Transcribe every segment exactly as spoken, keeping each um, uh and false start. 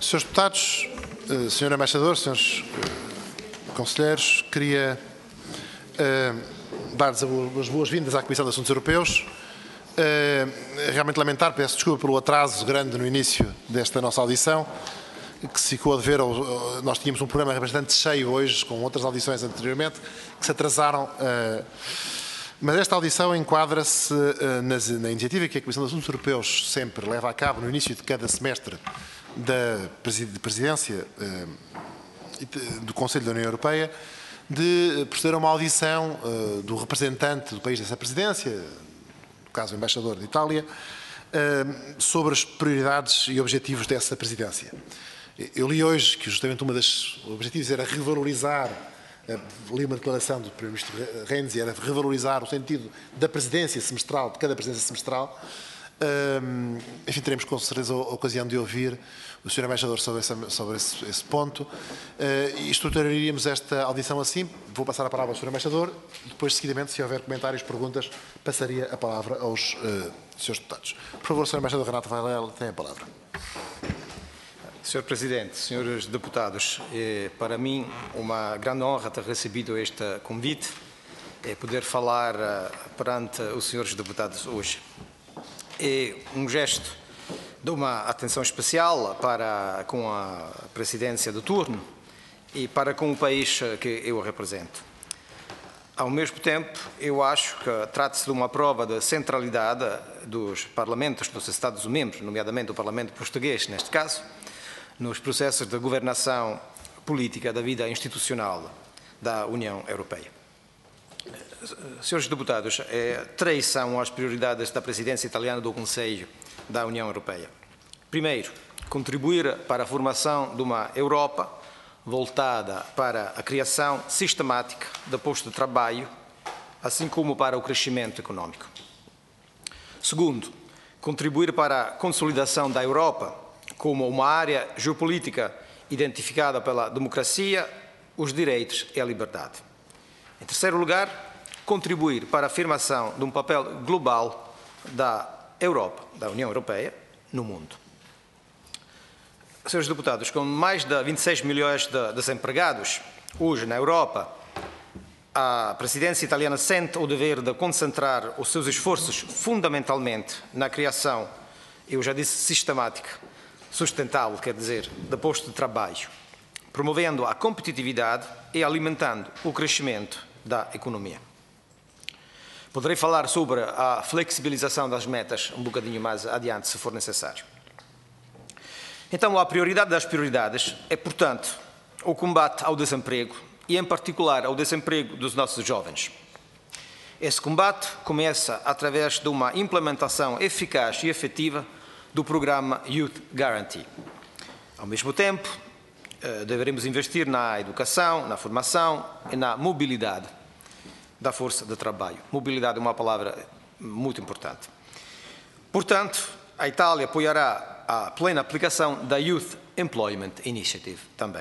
senhores Deputados, senhor Embaixador, senhores Conselheiros, queria uh, dar-lhes as boas-vindas à Comissão de Assuntos Europeus. Uh, realmente lamentar, peço desculpa pelo atraso grande no início desta nossa audição, que se ficou a dever, ao, nós tínhamos um programa bastante cheio hoje, com outras audições anteriormente, que se atrasaram. Uh, mas esta audição enquadra-se uh, na iniciativa que a Comissão de Assuntos Europeus sempre leva a cabo no início de cada semestre da presidência uh, do Conselho da União Europeia, de proceder a uma audição uh, do representante do país dessa presidência, no caso o embaixador de Itália, uh, sobre as prioridades e objetivos dessa presidência. Eu li hoje que justamente uma das objetivos era revalorizar, uh, li uma declaração do primeiro-ministro Renzi, era revalorizar o sentido da presidência semestral, de cada presidência semestral. Uh, enfim, teremos com certeza a ocasião de ouvir o senhor Embaixador sobre, essa, sobre esse, esse ponto uh, e estruturaríamos esta audição assim. Vou passar a palavra ao senhor Embaixador, depois seguidamente, se houver comentários, perguntas, passaria a palavra aos uh, senhores deputados. Por favor, senhor Embaixador Renato Varela, tem a palavra. senhor Presidente, senhores deputados, é para mim uma grande honra ter recebido este convite e poder falar uh, perante os senhores deputados hoje. É um gesto de uma atenção especial para com a presidência do turno e para com o país que eu represento. Ao mesmo tempo, eu acho que trata-se de uma prova de centralidade dos parlamentos dos Estados-membros, nomeadamente o Parlamento português, neste caso, nos processos de governação política da vida institucional da União Europeia. Senhores deputados, eh, três são as prioridades da presidência italiana do Conselho da União Europeia. Primeiro, contribuir para a formação de uma Europa voltada para a criação sistemática de postos de trabalho, assim como para o crescimento econômico. Segundo, contribuir para a consolidação da Europa como uma área geopolítica identificada pela democracia, os direitos e a liberdade. Em terceiro lugar, contribuir para a afirmação de um papel global da Europa, da União Europeia, no mundo. Senhores deputados, com mais de vinte e seis milhões de desempregados hoje na Europa, a presidência italiana sente o dever de concentrar os seus esforços fundamentalmente na criação, eu já disse sistemática, sustentável, quer dizer, de postos de trabalho, promovendo a competitividade e alimentando o crescimento da economia. Poderei falar sobre a flexibilização das metas um bocadinho mais adiante, se for necessário. Então, a prioridade das prioridades é, portanto, o combate ao desemprego e, em particular, ao desemprego dos nossos jovens. Esse combate começa através de uma implementação eficaz e efetiva do programa Youth Guarantee. Ao mesmo tempo, deveremos investir na educação, na formação e na mobilidade da força de trabalho. Mobilidade é uma palavra muito importante. Portanto, a Itália apoiará a plena aplicação da Youth Employment Initiative também.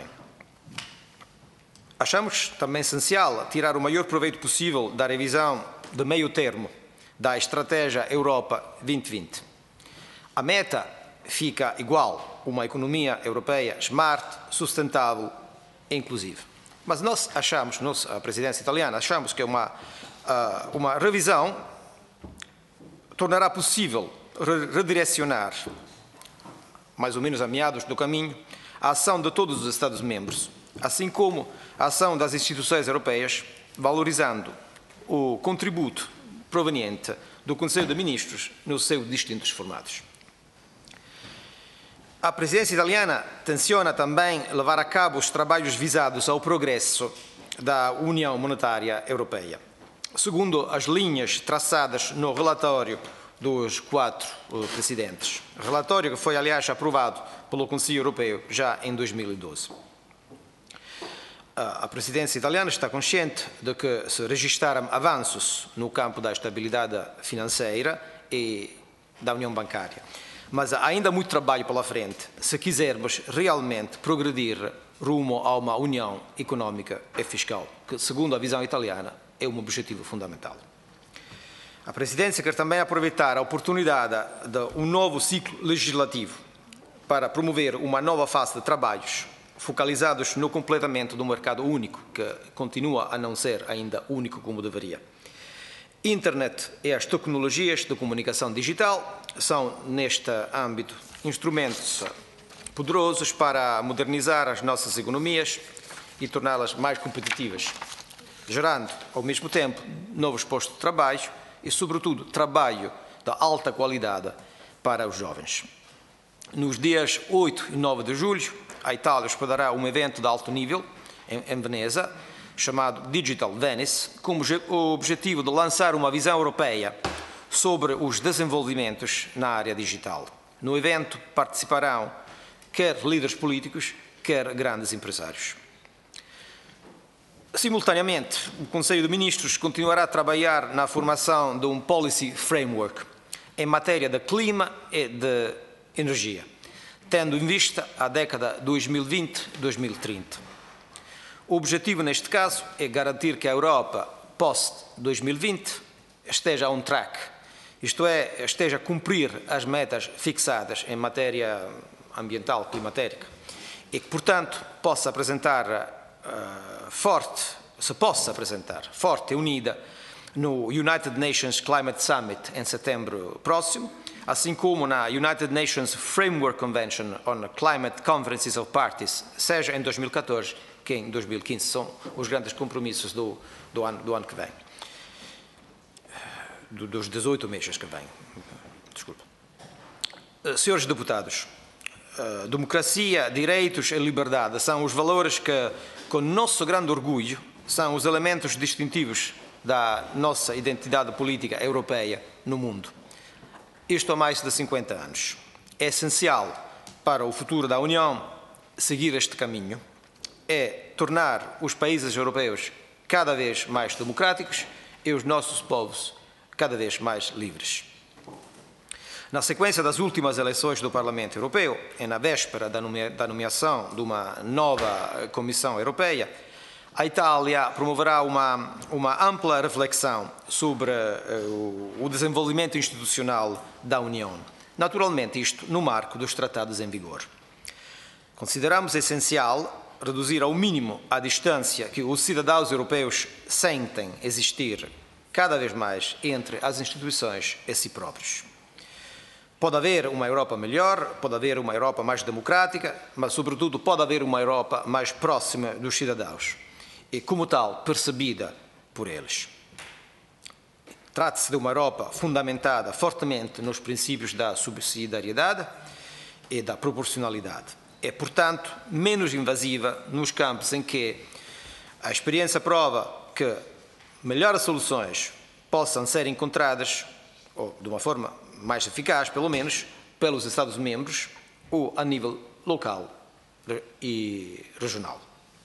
Achamos também essencial tirar o maior proveito possível da revisão de meio termo da Estratégia Europa vinte vinte. A meta fica igual, uma economia europeia smart, sustentável e inclusiva. Mas nós achamos, nós, a presidência italiana, achamos que uma, uma revisão tornará possível redirecionar, mais ou menos a meados do caminho, a ação de todos os Estados-membros, assim como a ação das instituições europeias, valorizando o contributo proveniente do Conselho de Ministros nos seus distintos formatos. A presidência italiana tenciona também levar a cabo os trabalhos visados ao progresso da União Monetária Europeia, segundo as linhas traçadas no relatório dos quatro presidentes. Relatório que foi, aliás, aprovado pelo Conselho Europeu já em dois mil e doze. A presidência italiana está consciente de que se registraram avanços no campo da estabilidade financeira e da União Bancária. Mas há ainda muito trabalho pela frente, se quisermos realmente progredir rumo a uma união económica e fiscal, que, segundo a visão italiana, é um objetivo fundamental. A presidência quer também aproveitar a oportunidade de um novo ciclo legislativo para promover uma nova fase de trabalhos focalizados no completamento do mercado único, que continua a não ser ainda único como deveria. Internet e as tecnologias de comunicação digital são, neste âmbito, instrumentos poderosos para modernizar as nossas economias e torná-las mais competitivas, gerando, ao mesmo tempo, novos postos de trabalho e, sobretudo, trabalho de alta qualidade para os jovens. Nos dias oito e nove de julho, a Itália hospedará um evento de alto nível em, em Veneza, chamado Digital Venice, com o objetivo de lançar uma visão europeia sobre os desenvolvimentos na área digital. No evento participarão quer líderes políticos, quer grandes empresários. Simultaneamente, o Conselho de Ministros continuará a trabalhar na formação de um Policy Framework em matéria de clima e de energia, tendo em vista a década dois mil e vinte a dois mil e trinta. O objetivo, neste caso, é garantir que a Europa, post dois mil e vinte, esteja on track, isto é, esteja a cumprir as metas fixadas em matéria ambiental, climatérica, e que, portanto, possa apresentar uh, forte, se possa apresentar forte e unida no United Nations Climate Summit em setembro próximo, assim como na United Nations Framework Convention on Climate Conferences of Parties, seja em dois mil e catorze que em dois mil e quinze, são os grandes compromissos do, do, ano, do ano que vem, do, dos dezoito meses que vêm. Desculpa. Senhores deputados, democracia, direitos e liberdade são os valores que, com nosso grande orgulho, são os elementos distintivos da nossa identidade política europeia no mundo. Isto há mais de cinquenta anos. É essencial para o futuro da União seguir este caminho, é tornar os países europeus cada vez mais democráticos e os nossos povos cada vez mais livres. Na sequência das últimas eleições do Parlamento Europeu e na véspera da nomeação de uma nova Comissão Europeia, a Itália promoverá uma, uma ampla reflexão sobre uh, o desenvolvimento institucional da União. Naturalmente, isto no marco dos tratados em vigor. Consideramos essencial reduzir ao mínimo a distância que os cidadãos europeus sentem existir cada vez mais entre as instituições e si próprios. Pode haver uma Europa melhor, pode haver uma Europa mais democrática, mas, sobretudo, pode haver uma Europa mais próxima dos cidadãos e, como tal, percebida por eles. Trata-se de uma Europa fundamentada fortemente nos princípios da subsidiariedade e da proporcionalidade. É, portanto, menos invasiva nos campos em que a experiência prova que melhores soluções possam ser encontradas, ou de uma forma mais eficaz, pelo menos, pelos Estados-membros ou a nível local e regional.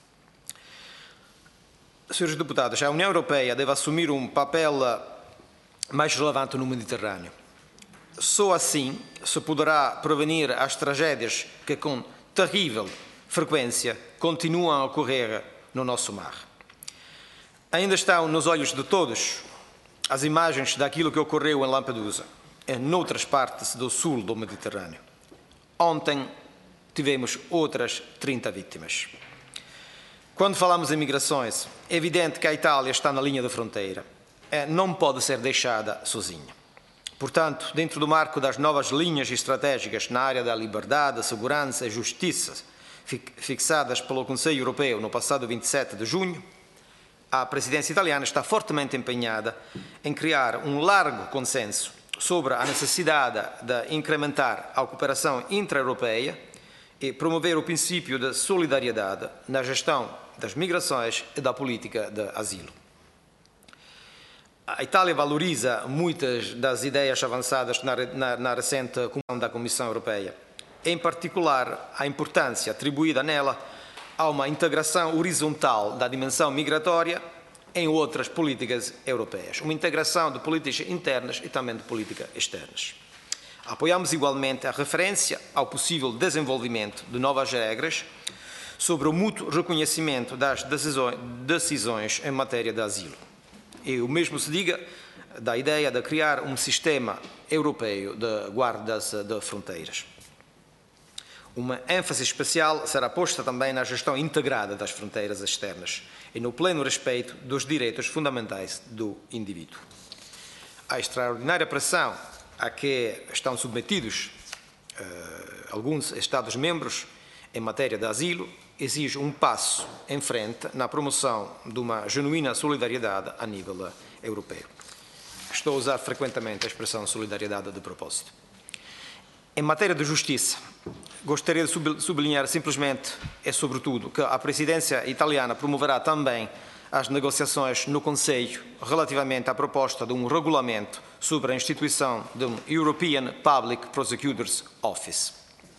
Senhores deputados, a União Europeia deve assumir um papel mais relevante no Mediterrâneo. Só assim se poderá prevenir as tragédias que, com terrível frequência, continuam a ocorrer no nosso mar. Ainda estão nos olhos de todos as imagens daquilo que ocorreu em Lampedusa e noutras partes do sul do Mediterrâneo. Ontem tivemos outras trinta vítimas. Quando falamos em migrações, é evidente que a Itália está na linha da fronteira. Não pode ser deixada sozinha. Portanto, dentro do marco das novas linhas estratégicas na área da liberdade, segurança e justiça, fixadas pelo Conselho Europeu no passado vinte e sete de junho, a presidência italiana está fortemente empenhada em criar um largo consenso sobre a necessidade de incrementar a cooperação intra-europeia e promover o princípio de solidariedade na gestão das migrações e da política de asilo. A Itália valoriza muitas das ideias avançadas na, na, na recente Comunicação da Comissão Europeia, em particular a importância atribuída nela a uma integração horizontal da dimensão migratória em outras políticas europeias, uma integração de políticas internas e também de políticas externas. Apoiamos igualmente a referência ao possível desenvolvimento de novas regras sobre o mútuo reconhecimento das decisões, decisões em matéria de asilo. E o mesmo se diga da ideia de criar um sistema europeu de guardas de fronteiras. Uma ênfase especial será posta também na gestão integrada das fronteiras externas e no pleno respeito dos direitos fundamentais do indivíduo. A extraordinária pressão a que estão submetidos uh, alguns Estados-membros em matéria de asilo exige um passo em frente na promoção de uma genuína solidariedade a nível europeu. Estou a usar frequentemente a expressão solidariedade de propósito. Em matéria de justiça, gostaria de sublinhar simplesmente e sobretudo que a presidência italiana promoverá também as negociações no Conselho relativamente à proposta de um regulamento sobre a instituição de um European Public Prosecutor's Office.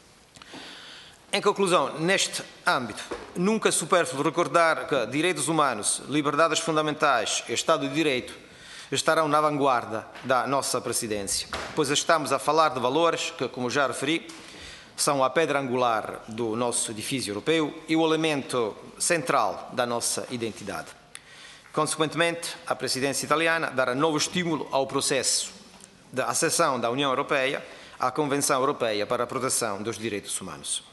Em conclusão, neste âmbito, nunca é supérfluo recordar que direitos humanos, liberdades fundamentais e Estado de Direito estarão na vanguarda da nossa presidência, pois estamos a falar de valores que, como já referi, são a pedra angular do nosso edifício europeu e o elemento central da nossa identidade. Consequentemente, a presidência italiana dará novo estímulo ao processo de acessão da União Europeia à Convenção Europeia para a Proteção dos Direitos Humanos.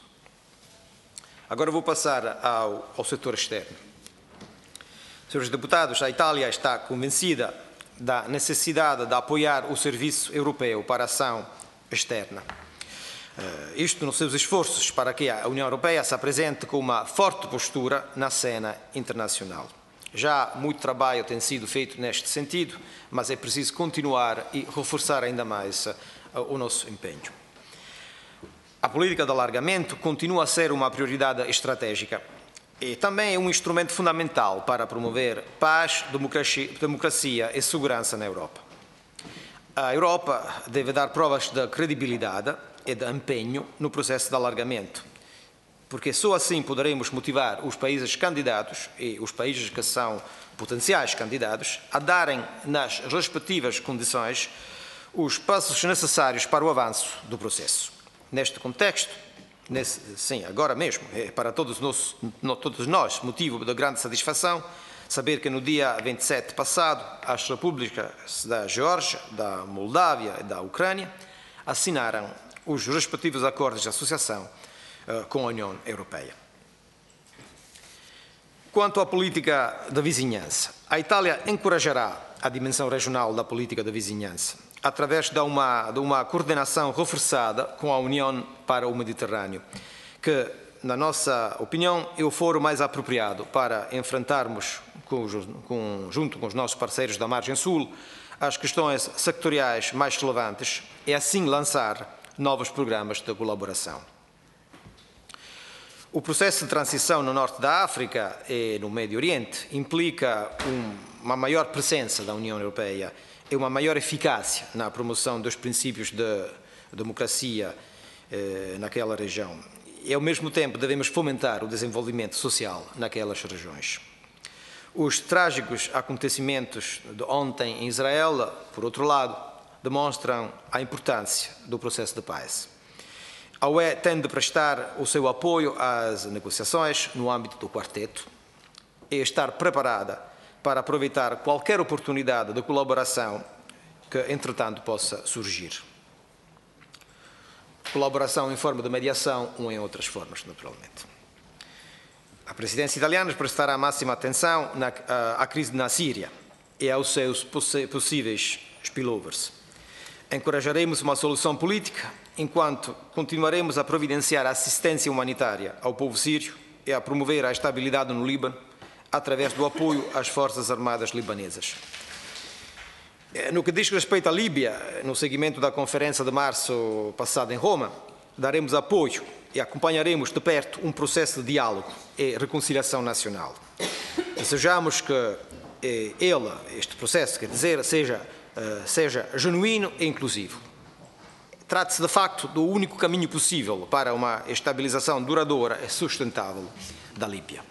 Agora vou passar ao, ao setor externo. Senhores deputados, a Itália está convencida da necessidade de apoiar o Serviço Europeu para a Ação Externa. Isto nos seus esforços para que a União Europeia se apresente com uma forte postura na cena internacional. Já muito trabalho tem sido feito neste sentido, mas é preciso continuar e reforçar ainda mais o nosso empenho. A política de alargamento continua a ser uma prioridade estratégica e também é um instrumento fundamental para promover paz, democracia e segurança na Europa. A Europa deve dar provas de credibilidade e de empenho no processo de alargamento, porque só assim poderemos motivar os países candidatos e os países que são potenciais candidatos a darem, nas respectivas condições, os passos necessários para o avanço do processo. Neste contexto, nesse, sim, agora mesmo, é para todos nós, todos nós motivo de grande satisfação saber que no dia vinte e sete passado as repúblicas da Geórgia, da Moldávia e da Ucrânia assinaram os respectivos acordos de associação uh, com a União Europeia. Quanto à política da vizinhança, a Itália encorajará a dimensão regional da política da vizinhança, através de uma, de uma coordenação reforçada com a União para o Mediterrâneo, que, na nossa opinião, é o foro mais apropriado para enfrentarmos, com, com, junto com os nossos parceiros da margem sul, as questões sectoriais mais relevantes e, assim, lançar novos programas de colaboração. O processo de transição no norte da África e no Médio Oriente implica um, uma maior presença da União Europeia e uma maior eficácia na promoção dos princípios de democracia eh, naquela região. E, ao mesmo tempo, devemos fomentar o desenvolvimento social naquelas regiões. Os trágicos acontecimentos de ontem em Israel, por outro lado, demonstram a importância do processo de paz. A U E tem de prestar o seu apoio às negociações no âmbito do quarteto e estar preparada para aproveitar qualquer oportunidade de colaboração que, entretanto, possa surgir. Colaboração em forma de mediação ou em outras formas, naturalmente. A presidência italiana prestará a máxima atenção na, à, à crise na Síria e aos seus possíveis spillovers. Encorajaremos uma solução política enquanto continuaremos a providenciar assistência humanitária ao povo sírio e a promover a estabilidade no Líbano através do apoio às forças armadas libanesas. No que diz respeito à Líbia, no seguimento da conferência de março passado em Roma, daremos apoio e acompanharemos de perto um processo de diálogo e reconciliação nacional. Desejamos que ele, este processo, quer dizer, seja, seja genuíno e inclusivo. Trata-se, de facto, do único caminho possível para uma estabilização duradoura e sustentável da Líbia.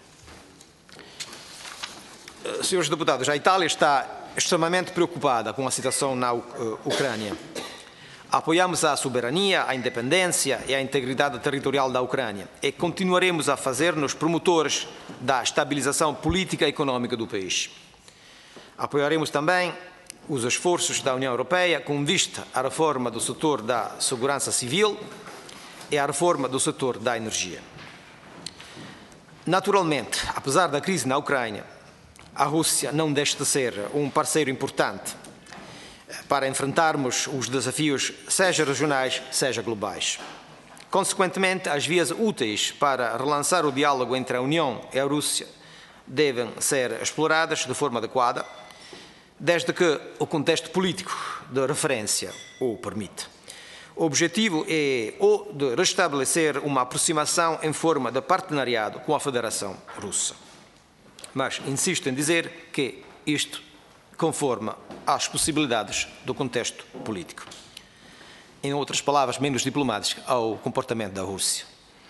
Senhores deputados, a Itália está extremamente preocupada com a situação na Ucrânia. Apoiamos a soberania, a independência e a integridade territorial da Ucrânia e continuaremos a fazer-nos promotores da estabilização política e econômica do país. Apoiaremos também os esforços da União Europeia com vista à reforma do setor da segurança civil é a reforma do setor da energia. Naturalmente, apesar da crise na Ucrânia, a Rússia não deixa de ser um parceiro importante para enfrentarmos os desafios, seja regionais, seja globais. Consequentemente, as vias úteis para relançar o diálogo entre a União e a Rússia devem ser exploradas de forma adequada, desde que o contexto político de referência o permite. O objetivo é o de restabelecer uma aproximação em forma de partenariado com a Federação Russa. Mas insisto em dizer que isto conforma às possibilidades do contexto político. Em outras palavras, menos diplomáticas, ao comportamento da Rússia.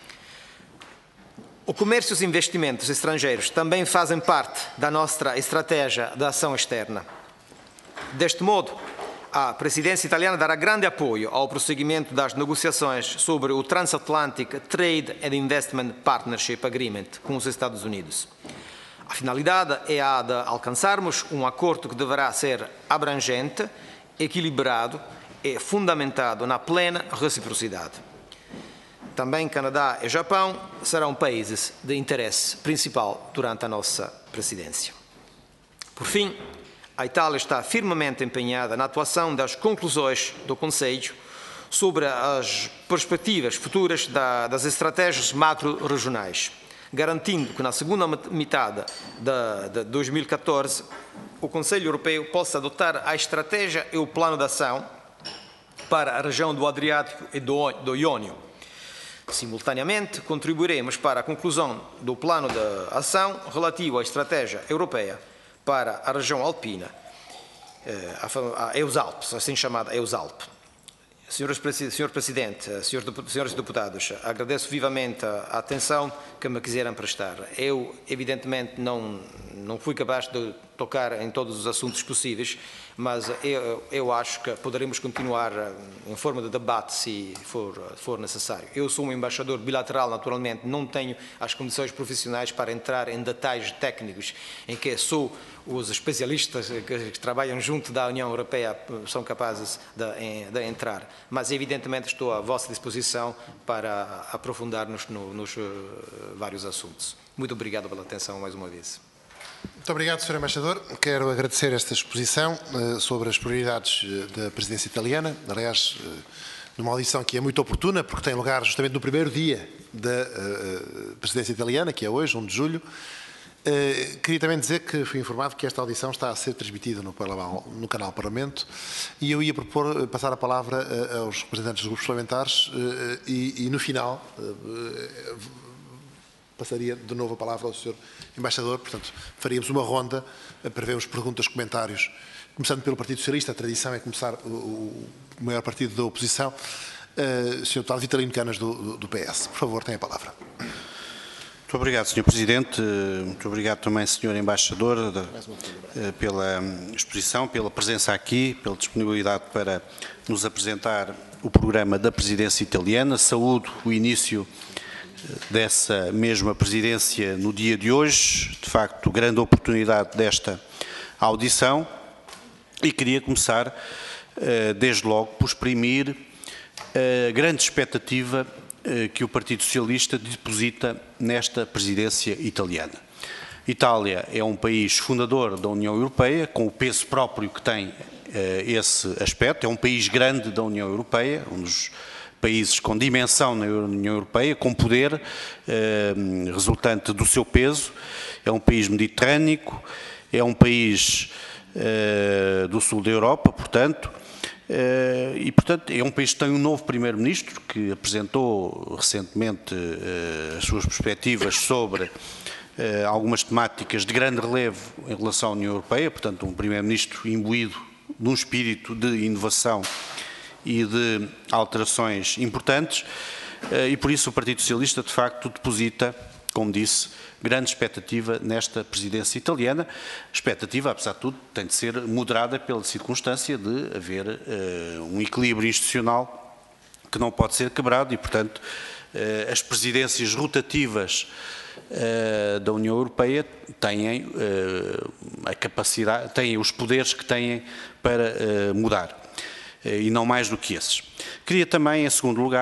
O comércio e os investimentos estrangeiros também fazem parte da nossa estratégia de ação externa. Deste modo, a presidência italiana dará grande apoio ao prosseguimento das negociações sobre o Transatlantic Trade and Investment Partnership Agreement com os Estados Unidos. A finalidade é a de alcançarmos um acordo que deverá ser abrangente, equilibrado e fundamentado na plena reciprocidade. Também Canadá e Japão serão países de interesse principal durante a nossa presidência. Por fim, a Itália está firmemente empenhada na atuação das conclusões do Conselho sobre as perspectivas futuras da, das estratégias macro-regionais, garantindo que na segunda metade de, de dois mil e catorze o Conselho Europeu possa adotar a estratégia e o plano de ação para a região do Adriático e do, do Iónio. Simultaneamente, contribuiremos para a conclusão do plano de ação relativo à estratégia europeia para a região alpina, a EUSALP, assim chamada EUSALP. Senhor Presidente, senhores deputados, agradeço vivamente a atenção que me quiseram prestar. Eu, evidentemente, não, não fui capaz de tocar em todos os assuntos possíveis, mas eu, eu acho que poderemos continuar em forma de debate se for, for necessário. Eu sou um embaixador bilateral, naturalmente, não tenho as condições profissionais para entrar em detalhes técnicos em que sou os especialistas que trabalham junto da União Europeia são capazes de, de entrar. Mas, evidentemente, estou à vossa disposição para aprofundar-nos no, nos uh, vários assuntos. Muito obrigado pela atenção mais uma vez. Muito obrigado, senhor Embaixador. Quero agradecer esta exposição uh, sobre as prioridades uh, da presidência italiana. Aliás, uh, numa audição que é muito oportuna, porque tem lugar justamente no primeiro dia da uh, presidência italiana, que é hoje, um de julho. Uh, queria também dizer que fui informado que esta audição está a ser transmitida no, no canal Parlamento e eu ia propor passar a palavra uh, aos representantes dos grupos parlamentares uh, e, e no final uh, passaria de novo a palavra ao senhor Embaixador. Portanto, faríamos uma ronda uh, para vermos perguntas, comentários, começando pelo Partido Socialista. A tradição é começar o, o maior partido da oposição, uh, senhor Deputado Vitalino Canas do, do, do P S. Por favor, tem a palavra. Muito obrigado, senhor Presidente. Muito obrigado também, senhor Embaixador, pela exposição, pela presença aqui, pela disponibilidade para nos apresentar o programa da presidência italiana. Saúdo o início dessa mesma presidência no dia de hoje, de facto, grande oportunidade desta audição, e queria começar, desde logo, por exprimir a grande expectativa que o Partido Socialista deposita nesta presidência italiana. Itália é um país fundador da União Europeia, com o peso próprio que tem esse aspecto. É um país grande da União Europeia, um dos países com dimensão na União Europeia, com poder resultante do seu peso. É um país mediterrâneo, é um país do sul da Europa, portanto, Uh, e, portanto, é um país que tem um novo Primeiro-Ministro que apresentou recentemente uh, as suas perspectivas sobre uh, algumas temáticas de grande relevo em relação à União Europeia, portanto, um Primeiro-Ministro imbuído de um espírito de inovação e de alterações importantes, uh, e por isso o Partido Socialista, de facto, deposita, como disse, grande expectativa nesta presidência italiana. A expectativa, apesar de tudo, tem de ser moderada pela circunstância de haver uh, um equilíbrio institucional que não pode ser quebrado e, portanto, uh, as presidências rotativas uh, da União Europeia têm uh, a capacidade, têm os poderes que têm para uh, mudar, uh, e não mais do que esses. Queria também, em segundo lugar,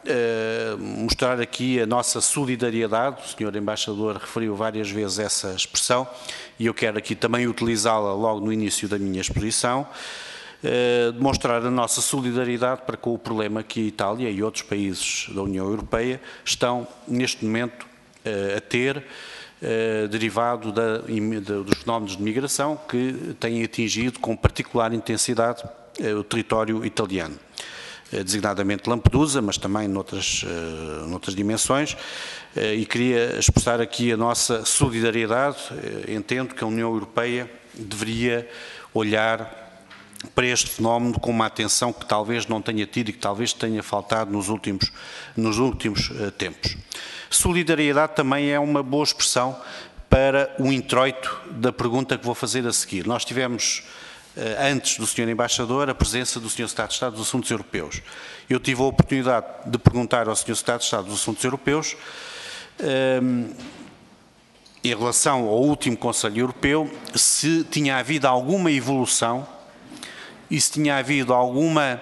uh, mostrar aqui a nossa solidariedade. O senhor Embaixador referiu várias vezes essa expressão e eu quero aqui também utilizá-la logo no início da minha exposição, uh, demonstrar a nossa solidariedade para com o problema que a Itália e outros países da União Europeia estão neste momento uh, a ter, Uh, derivado da, da, dos fenómenos de migração que têm atingido com particular intensidade uh, o território italiano, uh, designadamente Lampedusa, mas também noutras, uh, noutras dimensões, uh, e queria expressar aqui a nossa solidariedade. Uh, entendo que a União Europeia deveria olhar para este fenómeno com uma atenção que talvez não tenha tido e que talvez tenha faltado nos últimos, nos últimos uh, tempos. Solidariedade também é uma boa expressão para o introito da pergunta que vou fazer a seguir. Nós tivemos, antes do senhor Embaixador, a presença do senhor Secretário de Estado dos Assuntos Europeus. Eu tive a oportunidade de perguntar ao senhor Secretário de Estado dos Assuntos Europeus, um, em relação ao último Conselho Europeu, se tinha havido alguma evolução e se tinha havido alguma...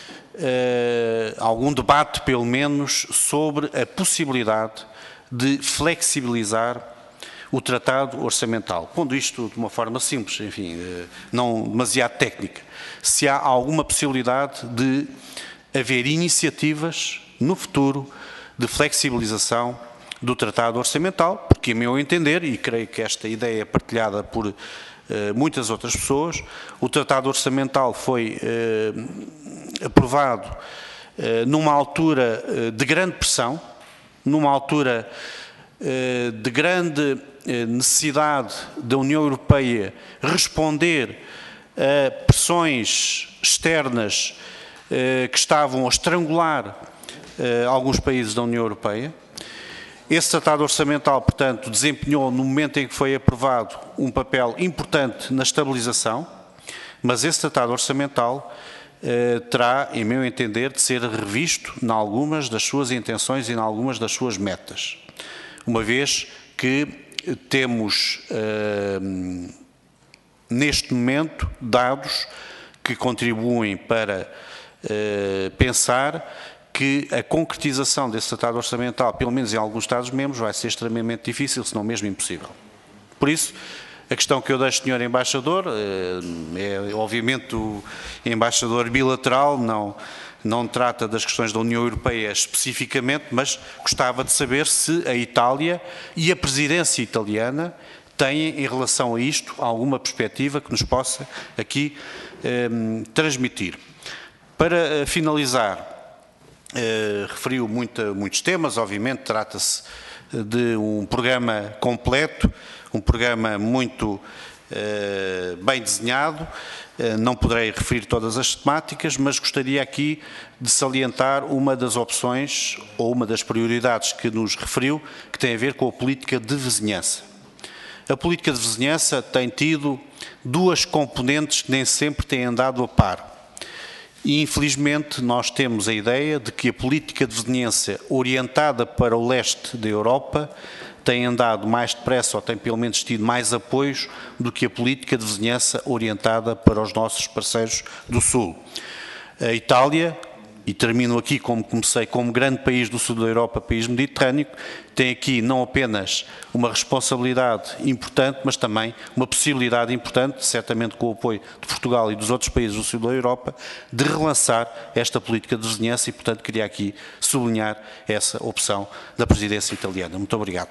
Uh, algum debate, pelo menos, sobre a possibilidade de flexibilizar o tratado orçamental. Pondo isto de uma forma simples, enfim, uh, não demasiado técnica. Se há alguma possibilidade de haver iniciativas no futuro de flexibilização do tratado orçamental, porque, a meu entender, e creio que esta ideia é partilhada por uh, muitas outras pessoas, o tratado orçamental foi uh, aprovado uh, numa altura uh, de grande pressão, numa altura uh, de grande uh, necessidade da União Europeia responder a pressões externas uh, que estavam a estrangular uh, alguns países da União Europeia. Esse tratado orçamental, portanto, desempenhou, no momento em que foi aprovado, um papel importante na estabilização, mas esse tratado orçamental Uh, terá, em meu entender, de ser revisto em algumas das suas intenções e em algumas das suas metas. Uma vez que temos, uh, neste momento, dados que contribuem para uh, pensar que a concretização desse tratado orçamental, pelo menos em alguns Estados-membros, vai ser extremamente difícil, se não mesmo impossível. Por isso, a questão que eu deixo, senhor Embaixador, é obviamente o Embaixador bilateral, não, não trata das questões da União Europeia especificamente, mas gostava de saber se a Itália e a presidência italiana têm, em relação a isto, alguma perspectiva que nos possa aqui eh, transmitir. Para finalizar, eh, referiu muita, muitos temas, obviamente trata-se de um programa completo, um programa muito eh, bem desenhado. Eh, não poderei referir todas as temáticas, mas gostaria aqui de salientar uma das opções ou uma das prioridades que nos referiu, que tem a ver com a política de vizinhança. A política de vizinhança tem tido duas componentes que nem sempre têm andado a par. E, infelizmente, nós temos a ideia de que a política de vizinhança orientada para o leste da Europa tem andado mais depressa ou tem pelo menos tido mais apoios do que a política de vizinhança orientada para os nossos parceiros do Sul. A Itália, e termino aqui como comecei, como grande país do Sul da Europa, país mediterrâneo, tem aqui não apenas uma responsabilidade importante, mas também uma possibilidade importante, certamente com o apoio de Portugal e dos outros países do Sul da Europa, de relançar esta política de vizinhança e, portanto, queria aqui sublinhar essa opção da presidência italiana. Muito obrigado.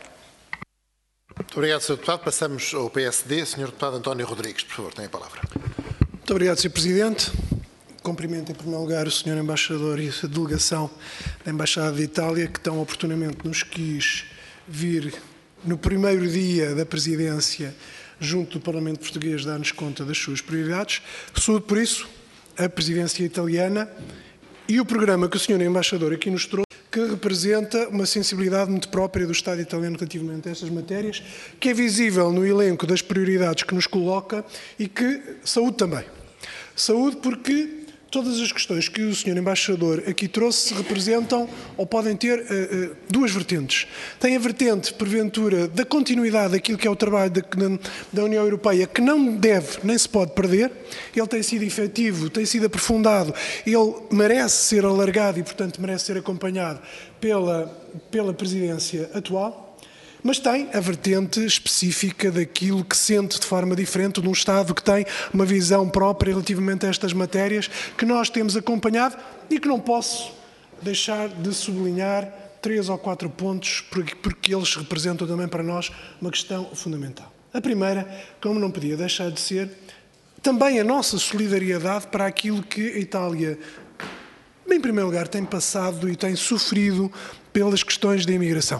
Muito obrigado, senhor Deputado. Passamos ao P S D. senhor Deputado António Rodrigues, por favor, tem a palavra. Muito obrigado, senhor Presidente. Cumprimento, em primeiro lugar, o senhor Embaixador e a delegação da Embaixada de Itália, que tão oportunamente nos quis vir no primeiro dia da presidência junto do Parlamento Português dar-nos conta das suas prioridades. Saúdo, por isso, a presidência italiana e o programa que o senhor Embaixador aqui nos trouxe, que representa uma sensibilidade muito própria do Estado italiano relativamente a estas matérias, que é visível no elenco das prioridades que nos coloca e que saúde também. Saúde porque todas as questões que o senhor Embaixador aqui trouxe representam ou podem ter uh, uh, duas vertentes. Tem a vertente, porventura, da continuidade daquilo que é o trabalho da, da União Europeia, que não deve nem se pode perder. Ele tem sido efetivo, tem sido aprofundado, ele merece ser alargado e, portanto, merece ser acompanhado pela, pela presidência atual. Mas tem a vertente específica daquilo que sente de forma diferente de um Estado que tem uma visão própria relativamente a estas matérias que nós temos acompanhado e que não posso deixar de sublinhar três ou quatro pontos porque, porque eles representam também para nós uma questão fundamental. A primeira, como não podia deixar de ser, também a nossa solidariedade para aquilo que a Itália, em primeiro lugar, tem passado e tem sofrido pelas questões da imigração.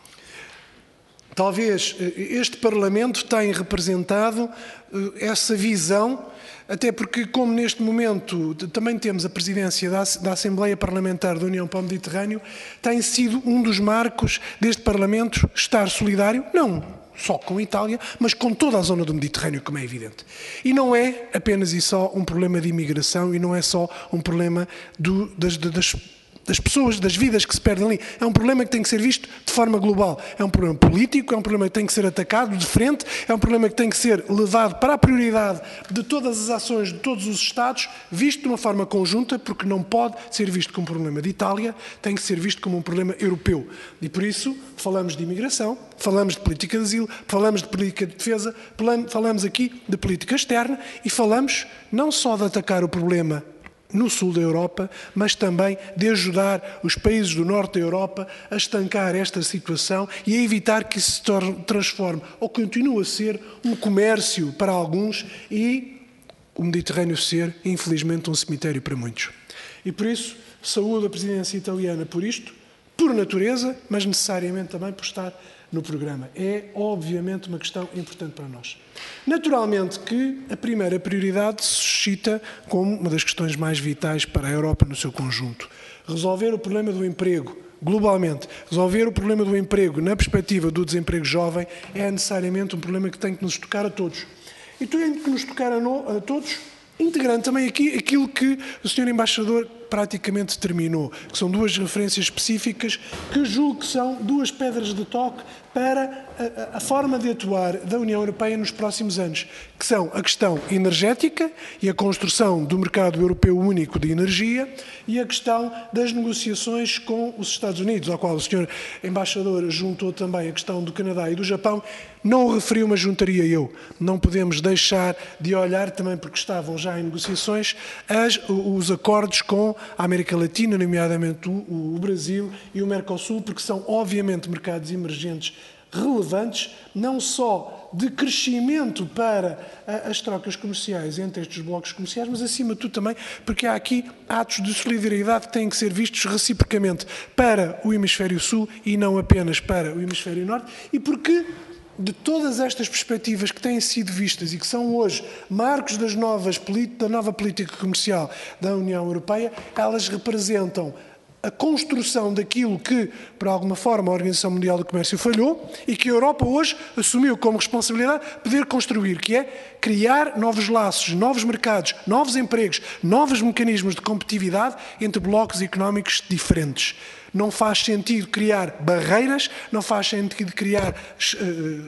Talvez este Parlamento tenha representado essa visão, até porque, como neste momento também temos a presidência da Assembleia Parlamentar da União para o Mediterrâneo, tem sido um dos marcos deste Parlamento estar solidário, não só com a Itália, mas com toda a zona do Mediterrâneo, como é evidente. E não é apenas e só um problema de imigração e não é só um problema do, das, das das pessoas, das vidas que se perdem ali. É um problema que tem que ser visto de forma global. É um problema político, é um problema que tem que ser atacado de frente, é um problema que tem que ser levado para a prioridade de todas as ações de todos os Estados, visto de uma forma conjunta, porque não pode ser visto como um problema de Itália, tem que ser visto como um problema europeu. E por isso falamos de imigração, falamos de política de asilo, falamos de política de defesa, falamos aqui de política externa e falamos não só de atacar o problema no sul da Europa, mas também de ajudar os países do norte da Europa a estancar esta situação e a evitar que se transforme ou continue a ser um comércio para alguns e o Mediterrâneo ser, infelizmente, um cemitério para muitos. E por isso, saúdo a presidência italiana por isto, por natureza, mas necessariamente também por estar no programa. É, obviamente, uma questão importante para nós. Naturalmente que a primeira prioridade se suscita como uma das questões mais vitais para a Europa no seu conjunto. Resolver o problema do emprego globalmente, resolver o problema do emprego na perspectiva do desemprego jovem é necessariamente um problema que tem que nos tocar a todos. E tem que nos tocar a, no, a todos, integrando também aqui aquilo que o senhor Embaixador praticamente terminou, que são duas referências específicas que julgo que são duas pedras de toque para a, a forma de atuar da União Europeia nos próximos anos, que são a questão energética e a construção do mercado europeu único de energia e a questão das negociações com os Estados Unidos, ao qual o senhor Embaixador juntou também a questão do Canadá e do Japão. Não o referiu, mas juntaria eu. Não podemos deixar de olhar, também porque estavam já em negociações, as, os acordos com a América Latina, nomeadamente o, o Brasil e o Mercosul, porque são obviamente mercados emergentes relevantes, não só de crescimento para a, as trocas comerciais entre estes blocos comerciais, mas acima de tudo também porque há aqui atos de solidariedade que têm que ser vistos reciprocamente para o hemisfério sul e não apenas para o hemisfério norte, e porque de todas estas perspectivas que têm sido vistas e que são hoje marcos das novas, da nova política comercial da União Europeia, elas representam a construção daquilo que, por alguma forma, a Organização Mundial do Comércio falhou e que a Europa hoje assumiu como responsabilidade poder construir, que é criar novos laços, novos mercados, novos empregos, novos mecanismos de competitividade entre blocos económicos diferentes. Não faz sentido criar barreiras, não faz sentido criar uh,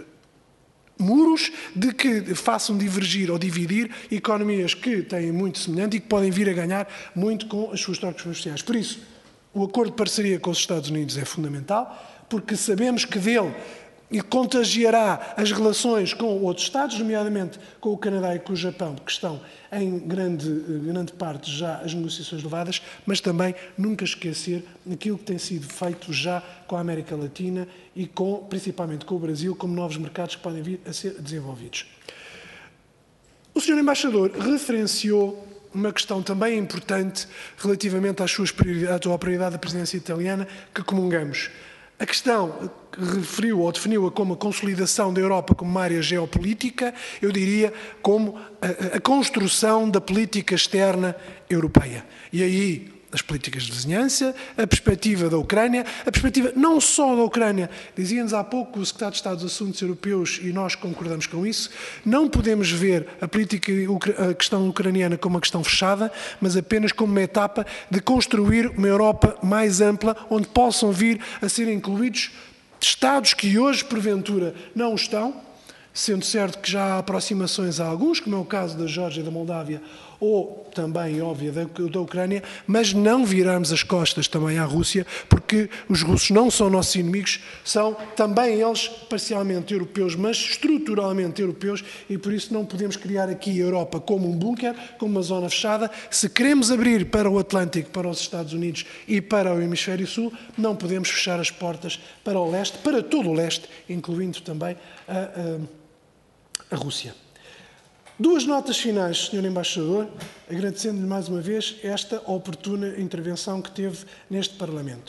muros de que façam divergir ou dividir economias que têm muito semelhante e que podem vir a ganhar muito com as suas trocas comerciais. Por isso, o acordo de parceria com os Estados Unidos é fundamental, porque sabemos que dele contagiará as relações com outros Estados, nomeadamente com o Canadá e com o Japão, que estão em grande, grande parte já as negociações levadas, mas também nunca esquecer aquilo que tem sido feito já com a América Latina e com, principalmente com o Brasil, como novos mercados que podem vir a ser desenvolvidos. O senhor Embaixador referenciou uma questão também importante relativamente às suas prioridades, à prioridade da presidência italiana, que comungamos. A questão que referiu ou definiu-a como a consolidação da Europa como uma área geopolítica, eu diria como a, a construção da política externa europeia. E aí as políticas de vizinhança, a perspectiva da Ucrânia, a perspectiva não só da Ucrânia. Dizia-nos há pouco o secretário de Estado dos Assuntos Europeus, e nós concordamos com isso, não podemos ver a, política, a questão ucraniana como uma questão fechada, mas apenas como uma etapa de construir uma Europa mais ampla, onde possam vir a ser incluídos Estados que hoje, porventura, não estão, sendo certo que já há aproximações a alguns, como é o caso da Geórgia e da Moldávia, ou também, óbvio, da, da Ucrânia, mas não virarmos as costas também à Rússia, porque os russos não são nossos inimigos, são também eles parcialmente europeus, mas estruturalmente europeus, e por isso não podemos criar aqui a Europa como um bunker, como uma zona fechada. Se queremos abrir para o Atlântico, para os Estados Unidos e para o Hemisfério Sul, não podemos fechar as portas para o leste, para todo o leste, incluindo também a, a, a Rússia. Duas notas finais, senhor Embaixador, agradecendo-lhe mais uma vez esta oportuna intervenção que teve neste Parlamento.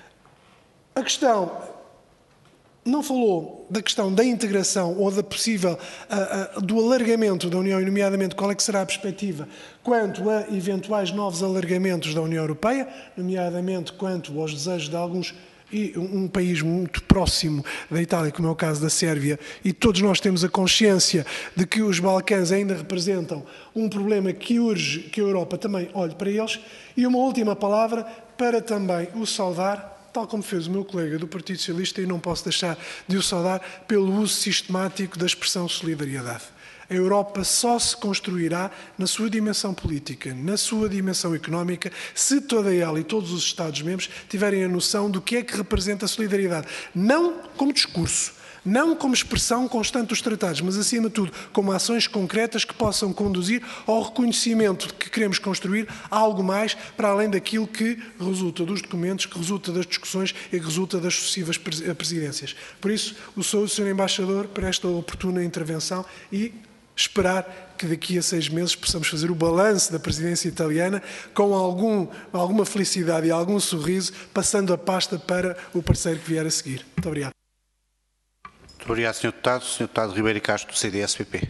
A questão, não falou da questão da integração ou da possível, uh, uh, do alargamento da União, e nomeadamente qual é que será a perspectiva quanto a eventuais novos alargamentos da União Europeia, nomeadamente quanto aos desejos de alguns e um país muito próximo da Itália, como é o caso da Sérvia, e todos nós temos a consciência de que os Balcãs ainda representam um problema que urge que a Europa também olhe para eles. E uma última palavra para também o saudar, tal como fez o meu colega do Partido Socialista, e não posso deixar de o saudar, pelo uso sistemático da expressão solidariedade. A Europa só se construirá na sua dimensão política, na sua dimensão económica, se toda ela e todos os Estados-membros tiverem a noção do que é que representa a solidariedade. Não como discurso, não como expressão constante dos tratados, mas, acima de tudo, como ações concretas que possam conduzir ao reconhecimento de que queremos construir algo mais para além daquilo que resulta dos documentos, que resulta das discussões e que resulta das sucessivas presidências. Por isso, o sou o senhor Embaixador para esta oportuna intervenção e esperar que daqui a seis meses possamos fazer o balanço da presidência italiana com algum, alguma felicidade e algum sorriso, passando a pasta para o parceiro que vier a seguir. Muito obrigado. Muito obrigado, senhor Deputado. senhor Deputado Ribeiro Castro, do C D S P P.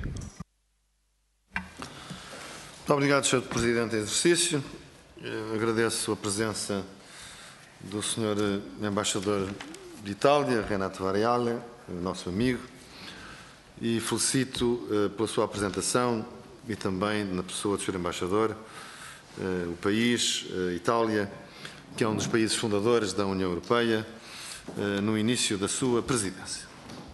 Muito obrigado, senhor Presidente em exercício. Eu agradeço a presença do senhor Embaixador de Itália, Renato Variale, nosso amigo, e felicito uh, pela sua apresentação e também na pessoa do senhor Embaixador, uh, o país, a uh, Itália, que é um dos países fundadores da União Europeia, uh, no início da sua presidência.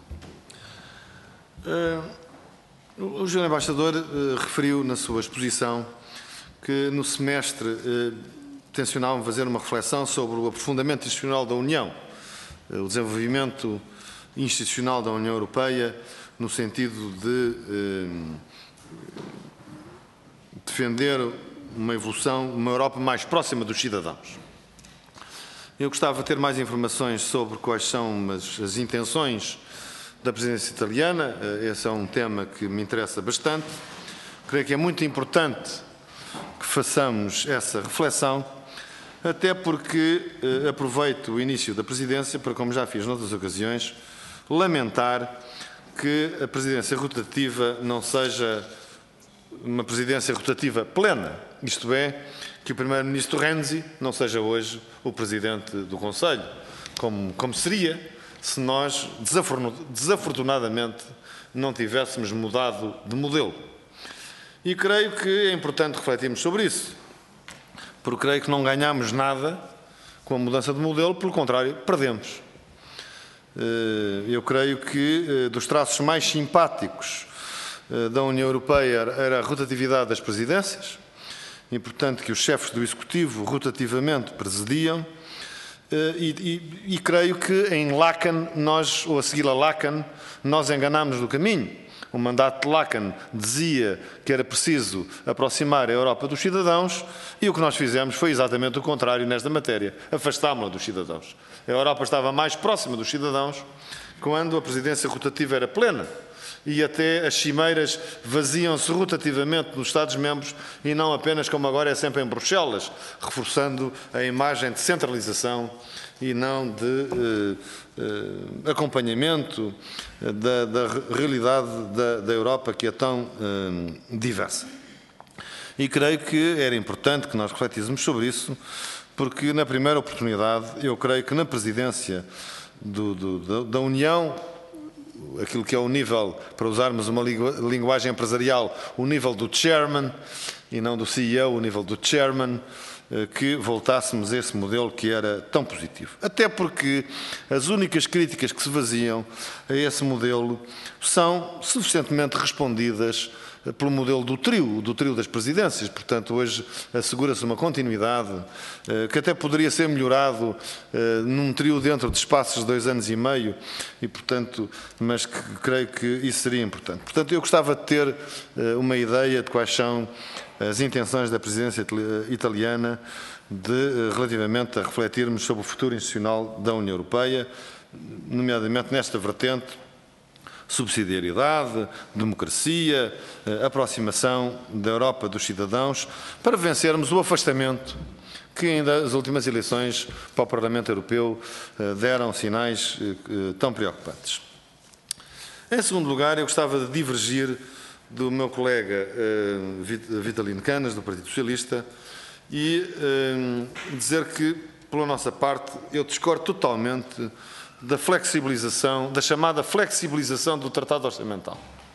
Uh, o senhor Embaixador uh, referiu na sua exposição que no semestre uh, tencionavam fazer uma reflexão sobre o aprofundamento institucional da União, uh, o desenvolvimento institucional da União Europeia, no sentido de eh, defender uma evolução, uma Europa mais próxima dos cidadãos. Eu gostava de ter mais informações sobre quais são as, as intenções da presidência italiana. Esse é um tema que me interessa bastante. Creio que é muito importante que façamos essa reflexão, até porque eh, aproveito o início da presidência para, como já fiz noutras ocasiões, lamentar que a presidência rotativa não seja uma presidência rotativa plena, isto é, que o primeiro-ministro Renzi não seja hoje o presidente do Conselho, como, como seria se nós, desafortunadamente, não tivéssemos mudado de modelo. E creio que é importante refletirmos sobre isso, porque creio que não ganhamos nada com a mudança de modelo, pelo contrário, perdemos. Eu creio que dos traços mais simpáticos da União Europeia era a rotatividade das presidências, e, portanto, que os chefes do Executivo rotativamente presidiam, e, e, e creio que em Lacan, nós, ou a seguir a Lacan, nós enganámos no caminho. O mandato de Lacan dizia que era preciso aproximar a Europa dos cidadãos, e o que nós fizemos foi exatamente o contrário nesta matéria, afastámos-la dos cidadãos. A Europa estava mais próxima dos cidadãos quando a presidência rotativa era plena, e até as cimeiras vaziam-se rotativamente nos Estados-membros e não apenas como agora é sempre em Bruxelas, reforçando a imagem de centralização e não de eh, eh, acompanhamento da, da realidade da, da Europa, que é tão eh, diversa. E creio que era importante que nós refletíssemos sobre isso, porque na primeira oportunidade, eu creio que na presidência do, do, da União, aquilo que é o nível, para usarmos uma linguagem empresarial, o nível do chairman, e não do C E O, o nível do chairman, que voltássemos a esse modelo que era tão positivo. Até porque as únicas críticas que se faziam a esse modelo são suficientemente respondidas pelo modelo do trio, do trio das presidências. Portanto, hoje assegura-se uma continuidade que até poderia ser melhorado num trio dentro de espaços de dois anos e meio, e, portanto, mas que creio que isso seria importante. Portanto, eu gostava de ter uma ideia de quais são as intenções da presidência italiana de, relativamente a refletirmos sobre o futuro institucional da União Europeia, nomeadamente nesta vertente: subsidiariedade, democracia, aproximação da Europa dos cidadãos, para vencermos o afastamento que ainda as últimas eleições para o Parlamento Europeu deram sinais tão preocupantes. Em segundo lugar, eu gostava de divergir do meu colega Vitalino Canas, do Partido Socialista, e dizer que, pela nossa parte, eu discordo totalmente da flexibilização, da chamada flexibilização do Tratado Orçamental.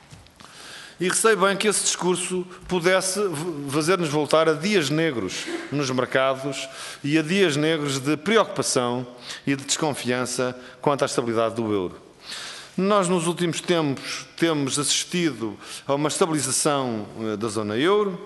E receio bem que esse discurso pudesse fazer-nos voltar a dias negros nos mercados e a dias negros de preocupação e de desconfiança quanto à estabilidade do euro. Nós, nos últimos tempos, temos assistido a uma estabilização da zona euro,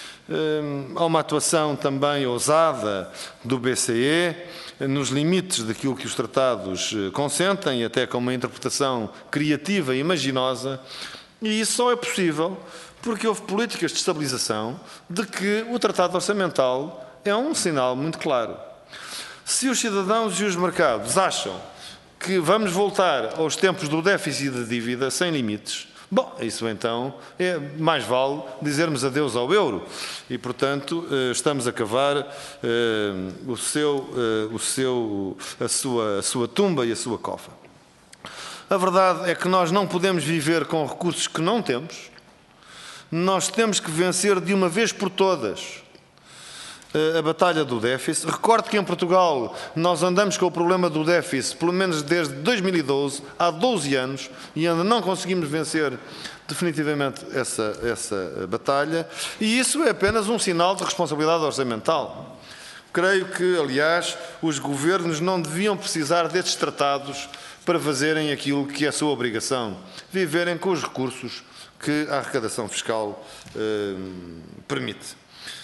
a uma atuação também ousada do B C E, nos limites daquilo que os tratados consentem, até com uma interpretação criativa e imaginosa, e isso só é possível porque houve políticas de estabilização de que o Tratado Orçamental é um sinal muito claro. Se os cidadãos e os mercados acham que vamos voltar aos tempos do déficit de dívida sem limites, bom, isso então é mais vale dizermos adeus ao euro e, portanto, estamos a cavar o seu, o seu, a, sua, a sua tumba e a sua cova. A verdade é que nós não podemos viver com recursos que não temos. Nós temos que vencer de uma vez por todas a batalha do déficit. Recordo que em Portugal nós andamos com o problema do déficit pelo menos desde dois mil e doze, há doze anos, e ainda não conseguimos vencer definitivamente essa, essa batalha, e isso é apenas um sinal de responsabilidade orçamental. Creio que, aliás, os governos não deviam precisar destes tratados para fazerem aquilo que é a sua obrigação, viverem com os recursos que a arrecadação fiscal eh, permite.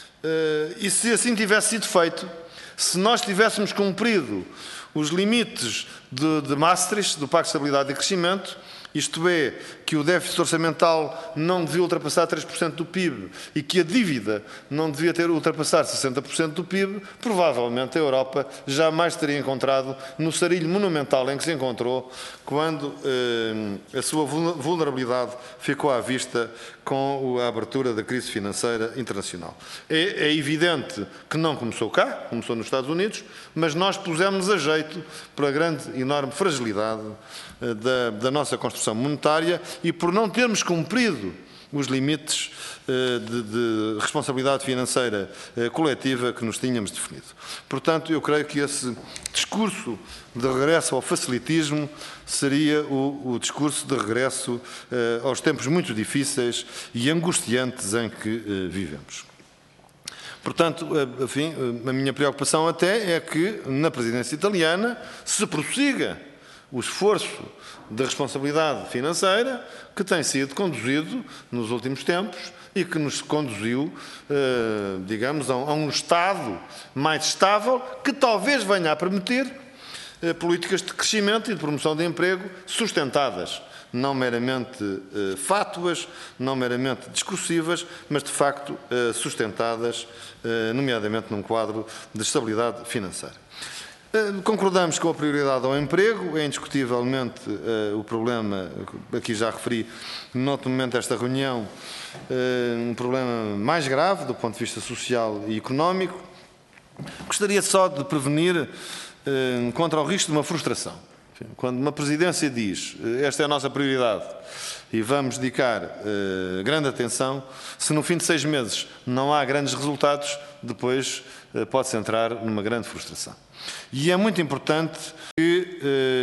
Uh, e se assim tivesse sido feito, se nós tivéssemos cumprido os limites de, de Maastricht, do Pacto de Estabilidade e Crescimento, isto é, que o déficit orçamental não devia ultrapassar três por cento do P I B e que a dívida não devia ter ultrapassar sessenta por cento do P I B, provavelmente a Europa jamais teria encontrado no sarilho monumental em que se encontrou quando eh, a sua vulnerabilidade ficou à vista com a abertura da crise financeira internacional. É, é evidente que não começou cá, começou nos Estados Unidos, mas nós pusemos a jeito para a grande, enorme fragilidade eh, da, da nossa construção monetária e por não termos cumprido os limites eh, de, de responsabilidade financeira eh, coletiva que nos tínhamos definido. Portanto, eu creio que esse discurso de regresso ao facilitismo seria o, o discurso de regresso eh, aos tempos muito difíceis e angustiantes em que eh, vivemos. Portanto, enfim, a minha preocupação até é que na presidência italiana se prossiga o esforço de responsabilidade financeira que tem sido conduzido nos últimos tempos e que nos conduziu, eh, digamos, a um Estado mais estável que talvez venha a permitir eh, políticas de crescimento e de promoção de emprego sustentadas, não meramente eh, fátuas, não meramente discursivas, mas de facto eh, sustentadas, eh, nomeadamente num quadro de estabilidade financeira. Concordamos com a prioridade ao emprego, é indiscutivelmente uh, o problema, aqui já referi, noutro momento desta reunião, uh, um problema mais grave do ponto de vista social e económico. Gostaria só de prevenir uh, contra o risco de uma frustração. Quando uma presidência diz esta é a nossa prioridade e vamos dedicar uh, grande atenção, se no fim de seis meses não há grandes resultados, depois uh, pode-se entrar numa grande frustração. E é muito importante que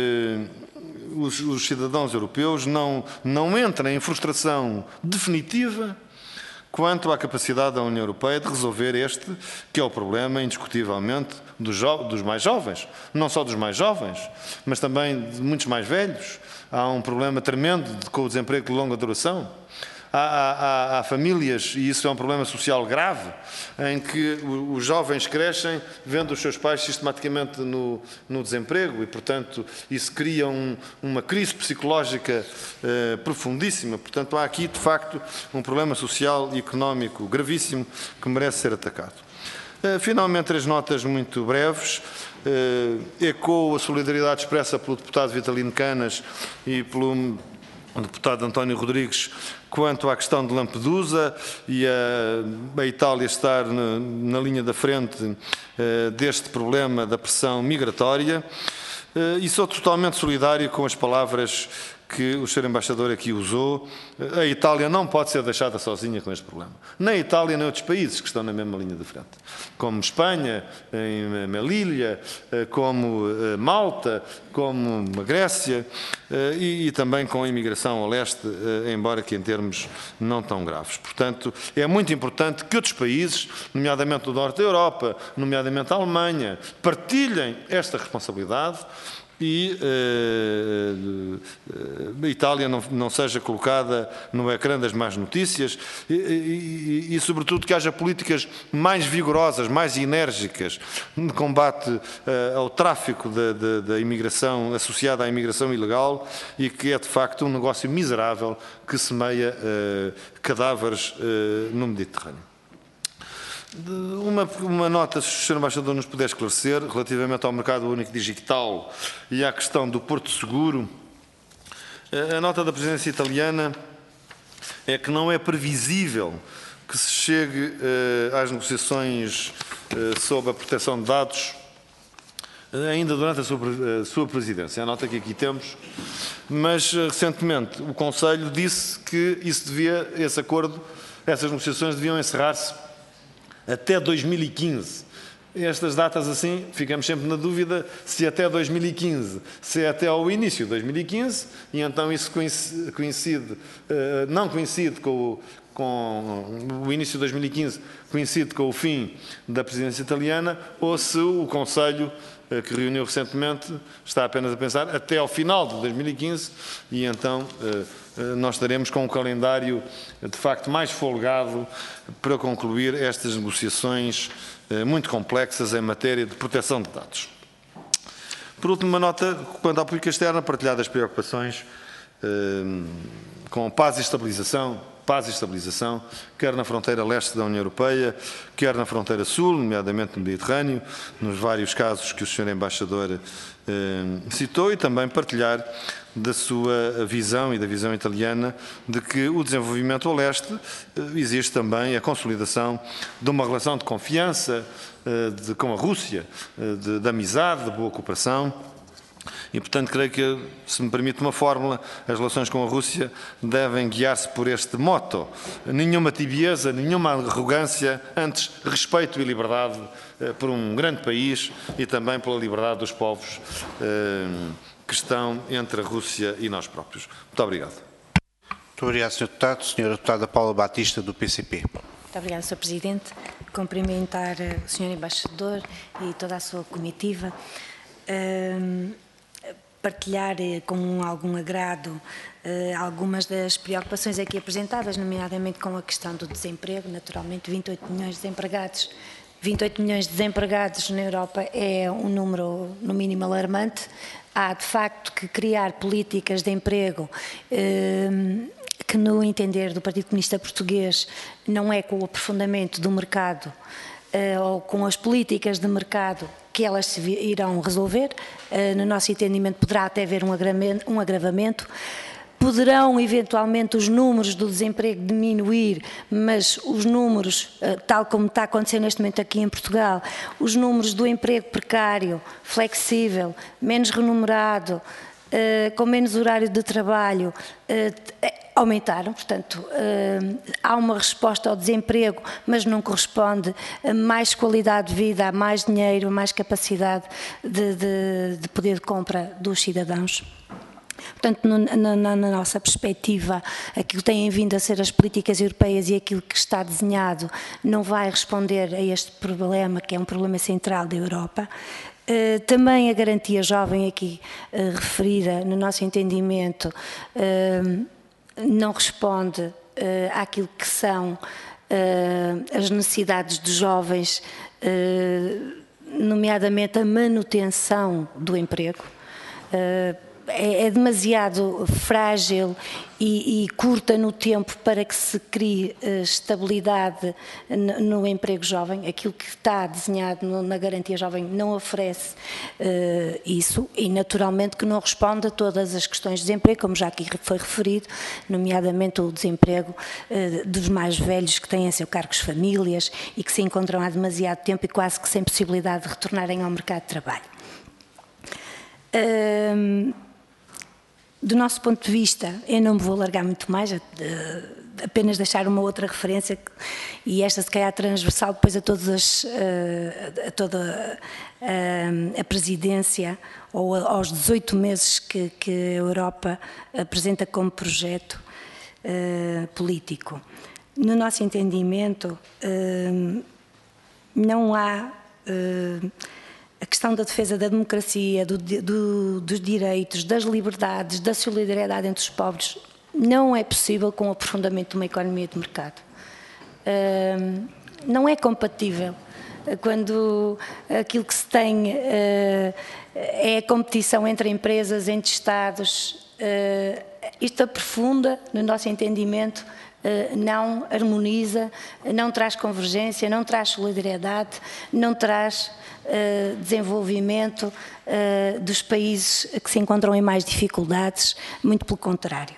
uh, os, os cidadãos europeus não, não entrem em frustração definitiva quanto à capacidade da União Europeia de resolver este, que é o problema, indiscutivelmente, dos, dos mais jovens. Não só dos mais jovens, mas também de muitos mais velhos. Há um problema tremendo com o desemprego de longa duração. Há, há, há famílias, e isso é um problema social grave, em que os jovens crescem vendo os seus pais sistematicamente no, no desemprego e, portanto, isso cria um, uma crise psicológica eh, profundíssima. Portanto, há aqui, de facto, um problema social e económico gravíssimo que merece ser atacado. Eh, finalmente, três notas muito breves. Eh, ecoo a solidariedade expressa pelo deputado Vitalino Canas e pelo deputado António Rodrigues quanto à questão de Lampedusa e a, a Itália estar na, na linha da frente uh, deste problema da pressão migratória. Uh, e sou totalmente solidário com as palavras que o senhor Embaixador aqui usou. A Itália não pode ser deixada sozinha com este problema. Nem a Itália, nem outros países que estão na mesma linha de frente. Como Espanha, em Melília, como Malta, como a Grécia e, e também com a imigração ao leste, embora que em termos não tão graves. Portanto, é muito importante que outros países, nomeadamente do norte da Europa, nomeadamente a Alemanha, partilhem esta responsabilidade e uh, uh, a Itália não, não seja colocada no ecrã das más notícias e, e, e, sobretudo, que haja políticas mais vigorosas, mais enérgicas no combate uh, ao tráfico da, da, da imigração, associada à imigração ilegal e que é, de facto, um negócio miserável que semeia uh, cadáveres uh, no Mediterrâneo. Uma, uma nota, se o senhor Embaixador nos puder esclarecer, relativamente ao mercado único digital e à questão do Porto Seguro. A nota da presidência italiana é que não é previsível que se chegue eh, às negociações eh, sobre a proteção de dados ainda durante a sua, a sua presidência. A nota que aqui temos, mas recentemente o Conselho disse que isso devia, esse acordo, essas negociações deviam encerrar-se até dois mil e quinze. Estas datas assim, ficamos sempre na dúvida se até dois mil e quinze, se é até ao início de dois mil e quinze, e então isso coincide, coincide não coincide com o, com o início de dois mil e quinze, coincide com o fim da presidência italiana, ou se o Conselho, que reuniu recentemente, está apenas a pensar até ao final de dois mil e quinze, e então nós estaremos com um calendário de facto mais folgado para concluir estas negociações muito complexas em matéria de proteção de dados. Por último, uma nota quanto à política externa, partilhadas preocupações eh, com paz e estabilização, paz e estabilização, quer na fronteira leste da União Europeia, quer na fronteira sul, nomeadamente no Mediterrâneo, nos vários casos que o senhor Embaixador eh, citou, e também partilhar da sua visão e da visão italiana de que o desenvolvimento ao leste exige também a consolidação de uma relação de confiança de, com a Rússia, de, de amizade, de boa cooperação. E, portanto, creio que, se me permite uma fórmula, as relações com a Rússia devem guiar-se por este motto: nenhuma tibieza, nenhuma arrogância, antes respeito e liberdade eh, por um grande país e também pela liberdade dos povos eh, que estão entre a Rússia e nós próprios. Muito obrigado. Muito obrigado, senhor Deputado. Senhora Deputada Paula Batista, do P C P. Muito obrigada, senhor Presidente. Cumprimentar o senhor Embaixador e toda a sua comitiva. Um, partilhar com algum agrado uh, algumas das preocupações aqui apresentadas, nomeadamente com a questão do desemprego. Naturalmente, vinte e oito milhões de desempregados. vinte e oito milhões de desempregados na Europa é um número, no mínimo, alarmante. Há, de facto, que criar políticas de emprego uh, que, no entender do Partido Comunista Português, não é com o aprofundamento do mercado uh, ou com as políticas de mercado que elas se irão resolver. Uh, no nosso entendimento, poderá até haver um agravamento, um agravamento poderão eventualmente os números do desemprego diminuir, mas os números, tal como está acontecendo neste momento aqui em Portugal, os números do emprego precário, flexível, menos remunerado, com menos horário de trabalho, aumentaram. Portanto, há uma resposta ao desemprego, mas não corresponde a mais qualidade de vida, a mais dinheiro, a mais capacidade de, de, de poder de compra dos cidadãos. Portanto, no, na, na nossa perspectiva, aquilo que têm vindo a ser as políticas europeias e aquilo que está desenhado não vai responder a este problema, que é um problema central da Europa. Uh, também a garantia jovem aqui uh, referida, no nosso entendimento, uh, não responde uh, àquilo que são uh, as necessidades dos jovens, uh, nomeadamente a manutenção do emprego. Uh, É, é demasiado frágil e, e curta no tempo para que se crie uh, estabilidade no, no emprego jovem. Aquilo que está desenhado no, na garantia jovem não oferece uh, isso e naturalmente que não responde a todas as questões de desemprego, como já aqui foi referido, nomeadamente o desemprego uh, dos mais velhos que têm a seu cargo as famílias e que se encontram há demasiado tempo e quase que sem possibilidade de retornarem ao mercado de trabalho. Uh, Do nosso ponto de vista, eu não me vou alargar muito mais, apenas deixar uma outra referência, e esta se calhar transversal depois a, todas as, a toda a, a presidência, ou aos dezoito meses que, que a Europa apresenta como projeto uh, político. No nosso entendimento, uh, não há... Uh, a questão da defesa da democracia, do, do, dos direitos, das liberdades, da solidariedade entre os povos, não é possível com o aprofundamento de uma economia de mercado. Uh, não é compatível quando aquilo que se tem uh, é a competição entre empresas, entre Estados. Uh, isto aprofunda, no nosso entendimento, uh, não harmoniza, não traz convergência, não traz solidariedade, não traz Uh, desenvolvimento uh, dos países que se encontram em mais dificuldades, muito pelo contrário.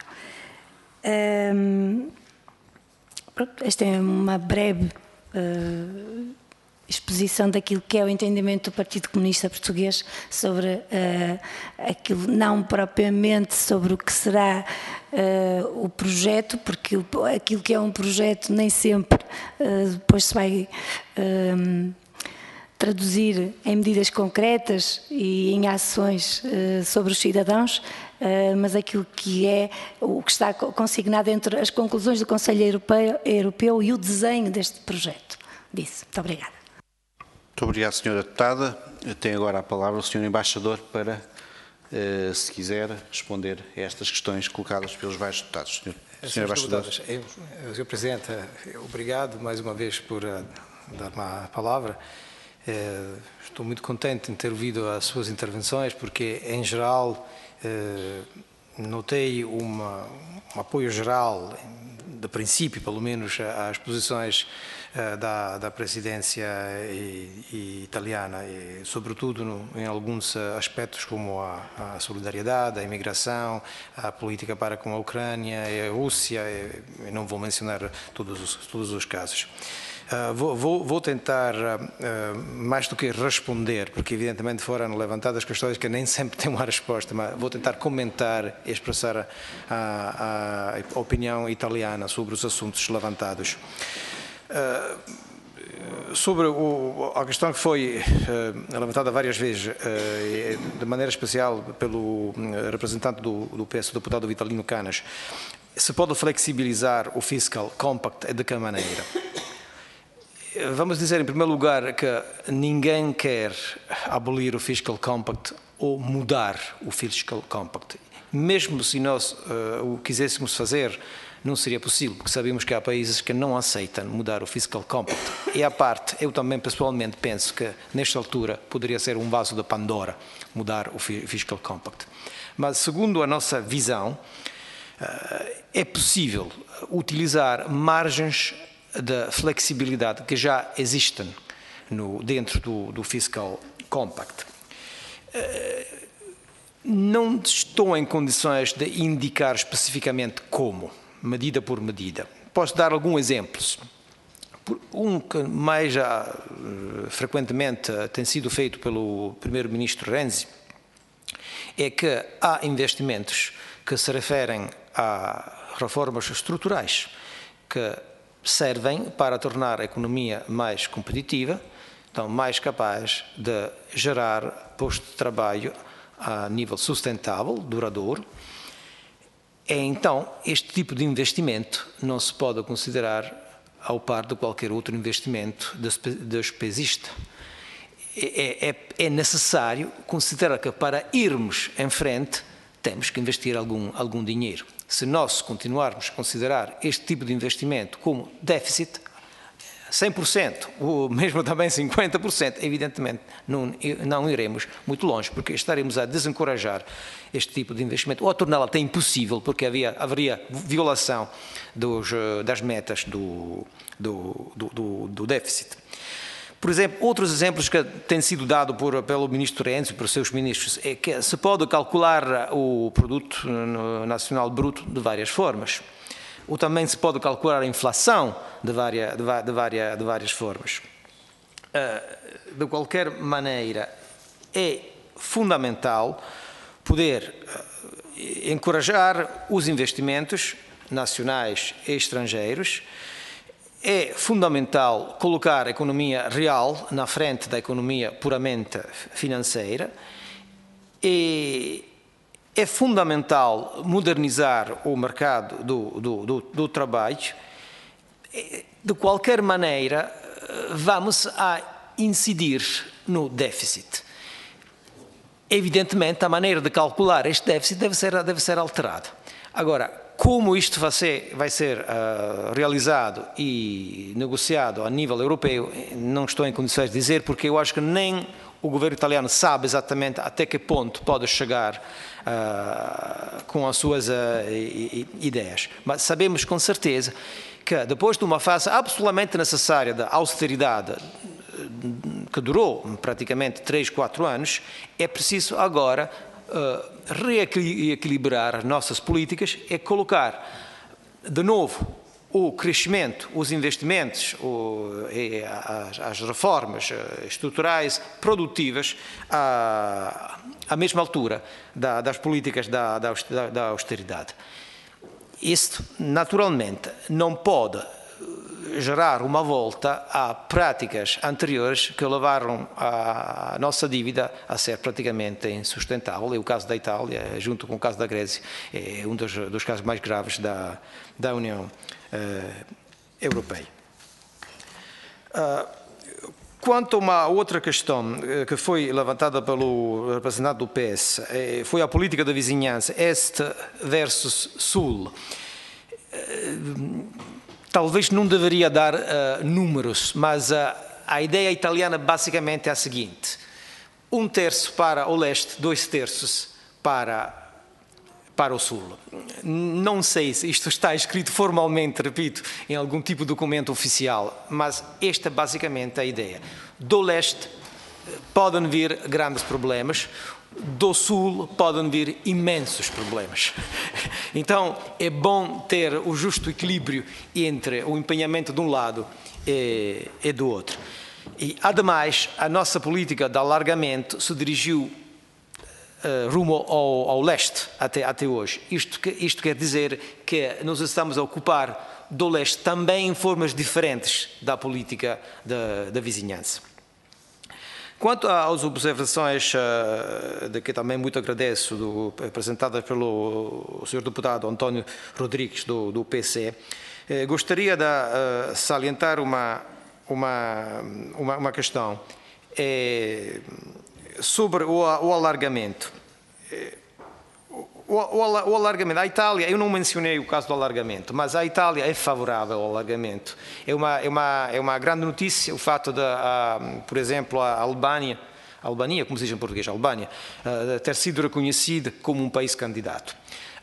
Um, esta é uma breve uh, exposição daquilo que é o entendimento do Partido Comunista Português sobre uh, aquilo, não propriamente sobre o que será uh, o projeto, porque o, aquilo que é um projeto nem sempre uh, depois se vai um, traduzir em medidas concretas e em ações uh, sobre os cidadãos, uh, mas aquilo que é o que está consignado entre as conclusões do Conselho Europeu, Europeu e o desenho deste projeto. Disse. Muito obrigada. Muito obrigado, senhora Deputada. Tem agora a palavra o senhor Embaixador para, uh, se quiser, responder a estas questões colocadas pelos vários deputados. senhor senhor Embaixador. senhor Presidente, obrigado mais uma vez por uh, dar-me a palavra. Eh, estou muito contente em ter ouvido as suas intervenções, porque, em geral, eh, notei uma, um apoio geral, de princípio, pelo menos, às posições eh, da, da presidência e, e italiana, e, sobretudo no, em alguns aspectos como a, a solidariedade, a imigração, a política para com a Ucrânia e a Rússia, e, e não vou mencionar todos os, todos os casos. Uh, vou, vou, vou tentar, uh, uh, mais do que responder, porque evidentemente foram levantadas questões que nem sempre têm uma resposta, mas vou tentar comentar e expressar a, a, a opinião italiana sobre os assuntos levantados. Uh, sobre o, a questão que foi uh, levantada várias vezes, uh, de maneira especial pelo representante do, do P S, o deputado Vitalino Canas, se pode flexibilizar o Fiscal Compact e de que maneira? Vamos dizer, em primeiro lugar, que ninguém quer abolir o Fiscal Compact ou mudar o Fiscal Compact. Mesmo se nós uh, o quiséssemos fazer, não seria possível, porque sabemos que há países que não aceitam mudar o Fiscal Compact. E, à parte, eu também pessoalmente penso que, nesta altura, poderia ser um vaso de Pandora mudar o Fiscal Compact. Mas, segundo a nossa visão, uh, é possível utilizar margens da flexibilidade que já existem no, dentro do, do Fiscal Compact. não estou em condições de indicar especificamente como, medida por medida. Posso dar alguns exemplos. Um que mais já, frequentemente tem sido feito pelo primeiro-ministro Renzi é que há investimentos que se referem a reformas estruturais que servem para tornar a economia mais competitiva, então mais capaz de gerar postos de trabalho a nível sustentável, duradouro. E então, este tipo de investimento não se pode considerar ao par de qualquer outro investimento despesista. É, é, é necessário considerar que para irmos em frente temos que investir algum, algum dinheiro. Se nós continuarmos a considerar este tipo de investimento como déficit, cem por cento, ou mesmo também cinquenta por cento, evidentemente não, não iremos muito longe, porque estaremos a desencorajar este tipo de investimento, ou a torná-lo até impossível, porque havia, haveria violação dos, das metas do, do, do, do déficit. Por exemplo, outros exemplos que têm sido dados por, pelo ministro Renzi e por seus ministros é que se pode calcular o produto nacional bruto de várias formas. Ou também se pode calcular a inflação de várias, de várias, de várias formas. De qualquer maneira, é fundamental poder encorajar os investimentos nacionais e estrangeiros. É fundamental colocar a economia real na frente da economia puramente financeira. E é fundamental modernizar o mercado do, do, do, do trabalho. De qualquer maneira, vamos a incidir no déficit. Evidentemente, a maneira de calcular este déficit deve ser, deve ser alterada. Agora, como isto vai ser, vai ser uh, realizado e negociado a nível europeu, não estou em condições de dizer, porque eu acho que nem o governo italiano sabe exatamente até que ponto pode chegar uh, com as suas uh, ideias. Mas sabemos com certeza que depois de uma fase absolutamente necessária de austeridade, que durou praticamente três, quatro anos, é preciso agora uh, reequilibrar as nossas políticas e colocar de novo o crescimento, os investimentos, o, as, as reformas estruturais, produtivas, à, à mesma altura da, das políticas da, da, da austeridade. Isto, naturalmente, não pode gerar uma volta a práticas anteriores que levaram a nossa dívida a ser praticamente insustentável. E o caso da Itália, junto com o caso da Grécia, é um dos, dos casos mais graves da, da União uh, Europeia. Uh, quanto a uma outra questão que foi levantada pelo representante do P S, foi a política da vizinhança, Este versus Sul. Uh, Talvez não deveria dar uh, números, mas uh, a ideia italiana basicamente é a seguinte: um terço para o leste, dois terços para, para o sul. Não sei se isto está escrito formalmente, repito, em algum tipo de documento oficial, mas esta basicamente é a ideia. Do leste podem vir grandes problemas, do sul podem vir imensos problemas. Então, é bom ter o justo equilíbrio entre o empenhamento de um lado e, e do outro. E, ademais, a nossa política de alargamento se dirigiu uh, rumo ao, ao leste até, até hoje. Isto, isto quer dizer que nós estamos a ocupar do leste também em formas diferentes da política da, da vizinhança. Quanto às observações, de que também muito agradeço, do, apresentadas pelo senhor deputado António Rodrigues, do, do P C, eh, gostaria de uh, salientar uma, uma, uma, uma questão eh, sobre o, o alargamento. Eh, O, o, o alargamento, a Itália, eu não mencionei o caso do alargamento, mas a Itália é favorável ao alargamento. É uma, é uma, é uma grande notícia o fato de, uh, por exemplo, a Albânia, a Albânia, como se diz em português, a Albânia, uh, ter sido reconhecida como um país candidato.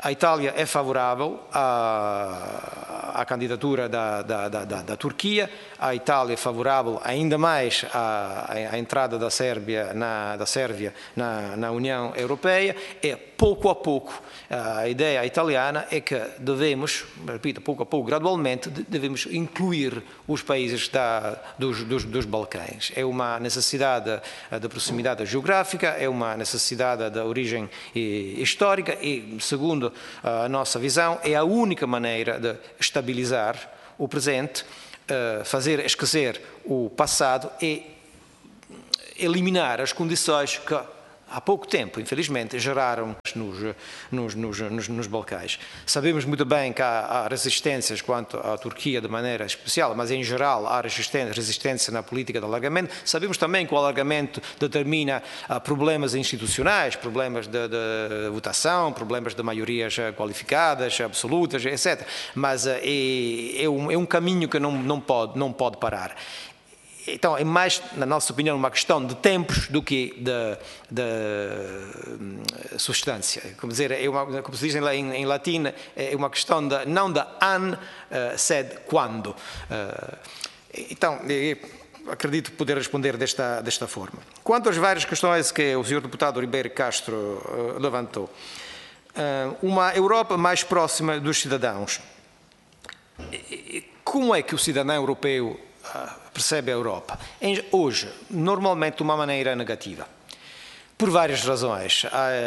A Itália é favorável à, à candidatura da, da, da, da Turquia, a Itália é favorável ainda mais à, à entrada da Sérvia, na, da Sérvia na, na União Europeia, e pouco a pouco a ideia italiana é que devemos, repito, pouco a pouco, gradualmente, devemos incluir os países da, dos, dos, dos Balcãs. É uma necessidade de proximidade geográfica, é uma necessidade de origem histórica e, segundo a nossa visão, é a única maneira de estabilizar o presente, fazer esquecer o passado e eliminar as condições que há pouco tempo, infelizmente, geraram nos, nos, nos, nos, nos Balcãs. Sabemos muito bem que há, há resistências quanto à Turquia de maneira especial, mas em geral há resistência, resistência na política de alargamento. Sabemos também que o alargamento determina ah, problemas institucionais, problemas de, de votação, problemas de maiorias qualificadas, absolutas, etcétera. Mas ah, é, é, um, é um caminho que não, não, pode, não pode parar. Então, é mais, na nossa opinião, uma questão de tempos do que de, de substância. Como, dizer, é uma, como se diz em, em latim, é uma questão de, não de an, uh, sed quando. Uh, então, é, acredito poder responder desta, desta forma. Quanto às várias questões que o senhor deputado Ribeiro Castro uh, levantou, uh, uma Europa mais próxima dos cidadãos. Como é que o cidadão europeu percebe a Europa? Hoje, normalmente de uma maneira negativa, por várias razões.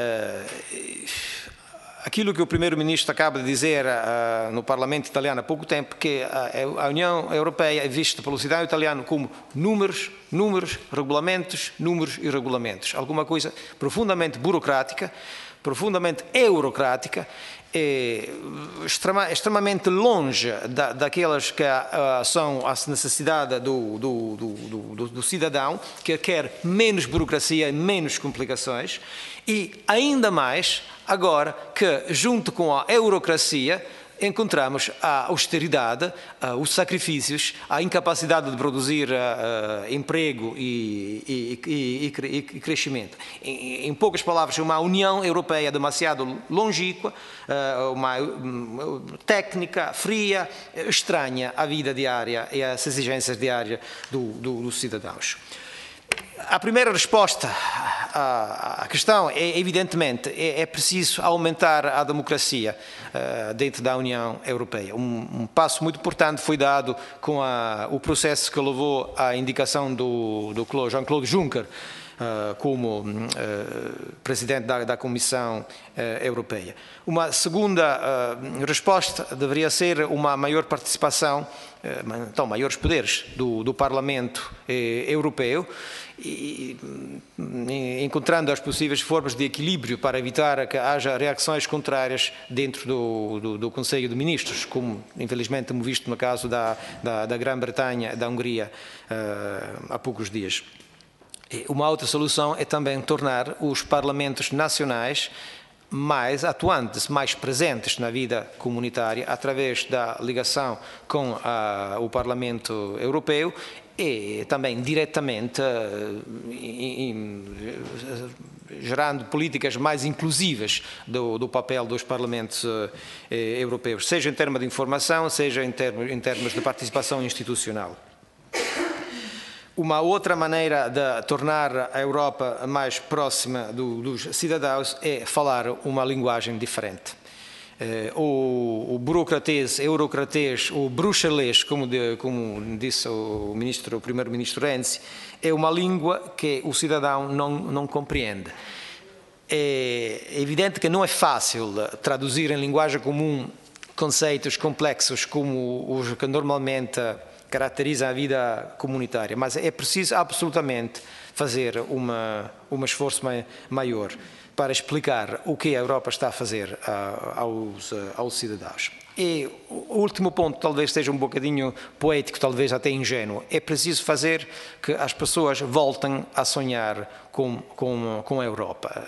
Aquilo que o primeiro-ministro acaba de dizer no Parlamento italiano há pouco tempo, que a União Europeia é vista pelo cidadão italiano como números, números, regulamentos, números e regulamentos. Alguma coisa profundamente burocrática, profundamente eurocrática, é extrema, extremamente longe da, daquelas que uh, são as necessidades do, do, do, do, do cidadão, que quer menos burocracia e menos complicações, e ainda mais agora que, junto com a eurocracia, encontramos a austeridade, uh, os sacrifícios, a incapacidade de produzir uh, emprego e, e, e, e, e crescimento. Em, em poucas palavras, uma União Europeia demasiado longínqua, uh, uma um, técnica, fria, estranha à vida diária e às exigências diárias do, do, dos cidadãos. A primeira resposta à questão é, evidentemente, é, é preciso aumentar a democracia uh, dentro da União Europeia. Um, um passo muito importante foi dado com a, o processo que levou à indicação do, do Jean-Claude Juncker Uh, como uh, presidente da, da Comissão uh, Europeia. Uma segunda uh, resposta deveria ser uma maior participação, uh, então maiores poderes do, do Parlamento uh, Europeu, e, e, encontrando as possíveis formas de equilíbrio para evitar que haja reações contrárias dentro do, do, do Conselho de Ministros, como infelizmente temos visto no caso da, da, da Grã-Bretanha e da Hungria uh, há poucos dias. Uma outra solução é também tornar os parlamentos nacionais mais atuantes, mais presentes na vida comunitária, através da ligação com a, o Parlamento Europeu e também diretamente in, in, gerando políticas mais inclusivas do, do papel dos parlamentos eh, europeus, seja em termos de informação, seja em termos, em termos de participação institucional. Uma outra maneira de tornar a Europa mais próxima do, dos cidadãos é falar uma linguagem diferente. Eh, o, o burocratês, eurocratês, o bruxelês, como, de, como disse o, ministro, o primeiro-ministro Renzi, é uma língua que o cidadão não, não compreende. É evidente que não é fácil traduzir em linguagem comum conceitos complexos como os que normalmente caracteriza a vida comunitária, mas é preciso absolutamente fazer uma, um esforço maior para explicar o que a Europa está a fazer uh, aos, uh, aos cidadãos. E o último ponto, talvez seja um bocadinho poético, talvez até ingênuo, é preciso fazer que as pessoas voltem a sonhar com, com, com a Europa.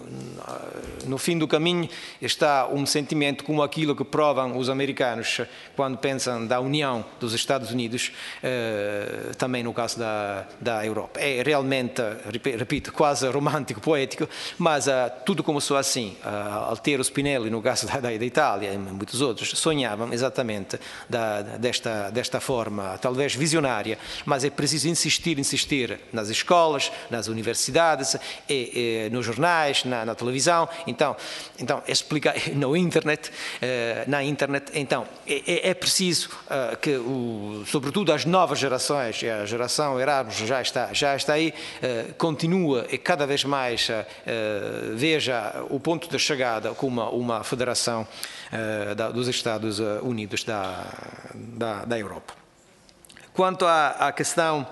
No fim do caminho está um sentimento como aquilo que provam os americanos quando pensam da União dos Estados Unidos, eh, também no caso da, da Europa. É realmente, repito, quase romântico, poético, mas uh, tudo começou assim. Altiero Spinelli, no caso da, da Itália, e muitos outros, sonhavam exatamente da, desta, desta forma, talvez visionária, mas é preciso insistir, insistir nas escolas, nas universidades, e, e nos jornais, na, na televisão, então, então explicar, no internet, na internet, então, é, é preciso que, o, sobretudo as novas gerações, a geração Erasmus já está, já está aí, continua e cada vez mais veja o ponto de chegada como uma, uma federação da, dos Estados Unidos da, da, da Europa. Quanto à, à questão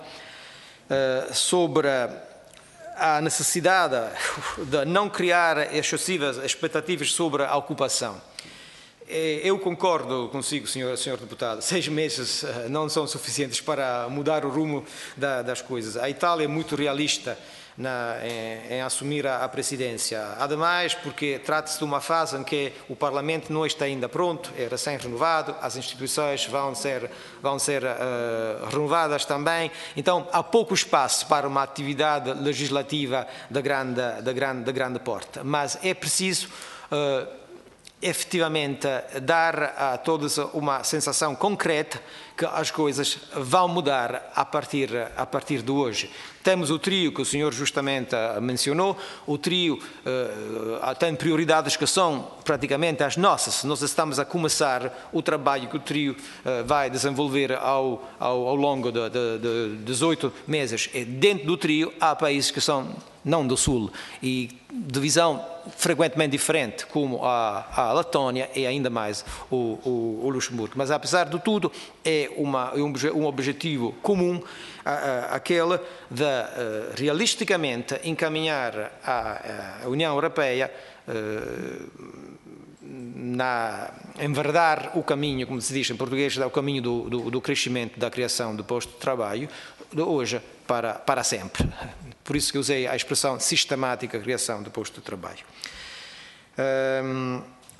sobre a necessidade de não criar excessivas expectativas sobre a ocupação, eu concordo consigo, senhor, senhor deputado, seis meses não são suficientes para mudar o rumo da, das coisas. A Itália é muito realista na, em, em assumir a, a presidência. Ademais, porque trata-se de uma fase em que o Parlamento não está ainda pronto, é recém-renovado, as instituições vão ser, vão ser uh, renovadas também. Então, há pouco espaço para uma atividade legislativa de grande, de grande, de grande porte. Mas é preciso Uh, efetivamente dar a todos uma sensação concreta que as coisas vão mudar a partir, a partir de hoje. Temos o trio que o senhor justamente mencionou, o trio uh, tem prioridades que são praticamente as nossas. Nós estamos a começar o trabalho que o trio uh, vai desenvolver ao, ao, ao longo de, de, de dezoito meses. E dentro do trio há países que são não do Sul, e de visão frequentemente diferente, como a, a Letónia e ainda mais o, o, o Luxemburgo. Mas, apesar de tudo, é uma, um, um objetivo comum, a, a, aquele de, uh, realisticamente, encaminhar a, a União Europeia uh, na, enverdar o caminho, como se diz em português, o caminho do, do, do crescimento, da criação de postos de trabalho, de hoje para, para sempre. Por isso que usei a expressão sistemática criação de postos de trabalho. Um,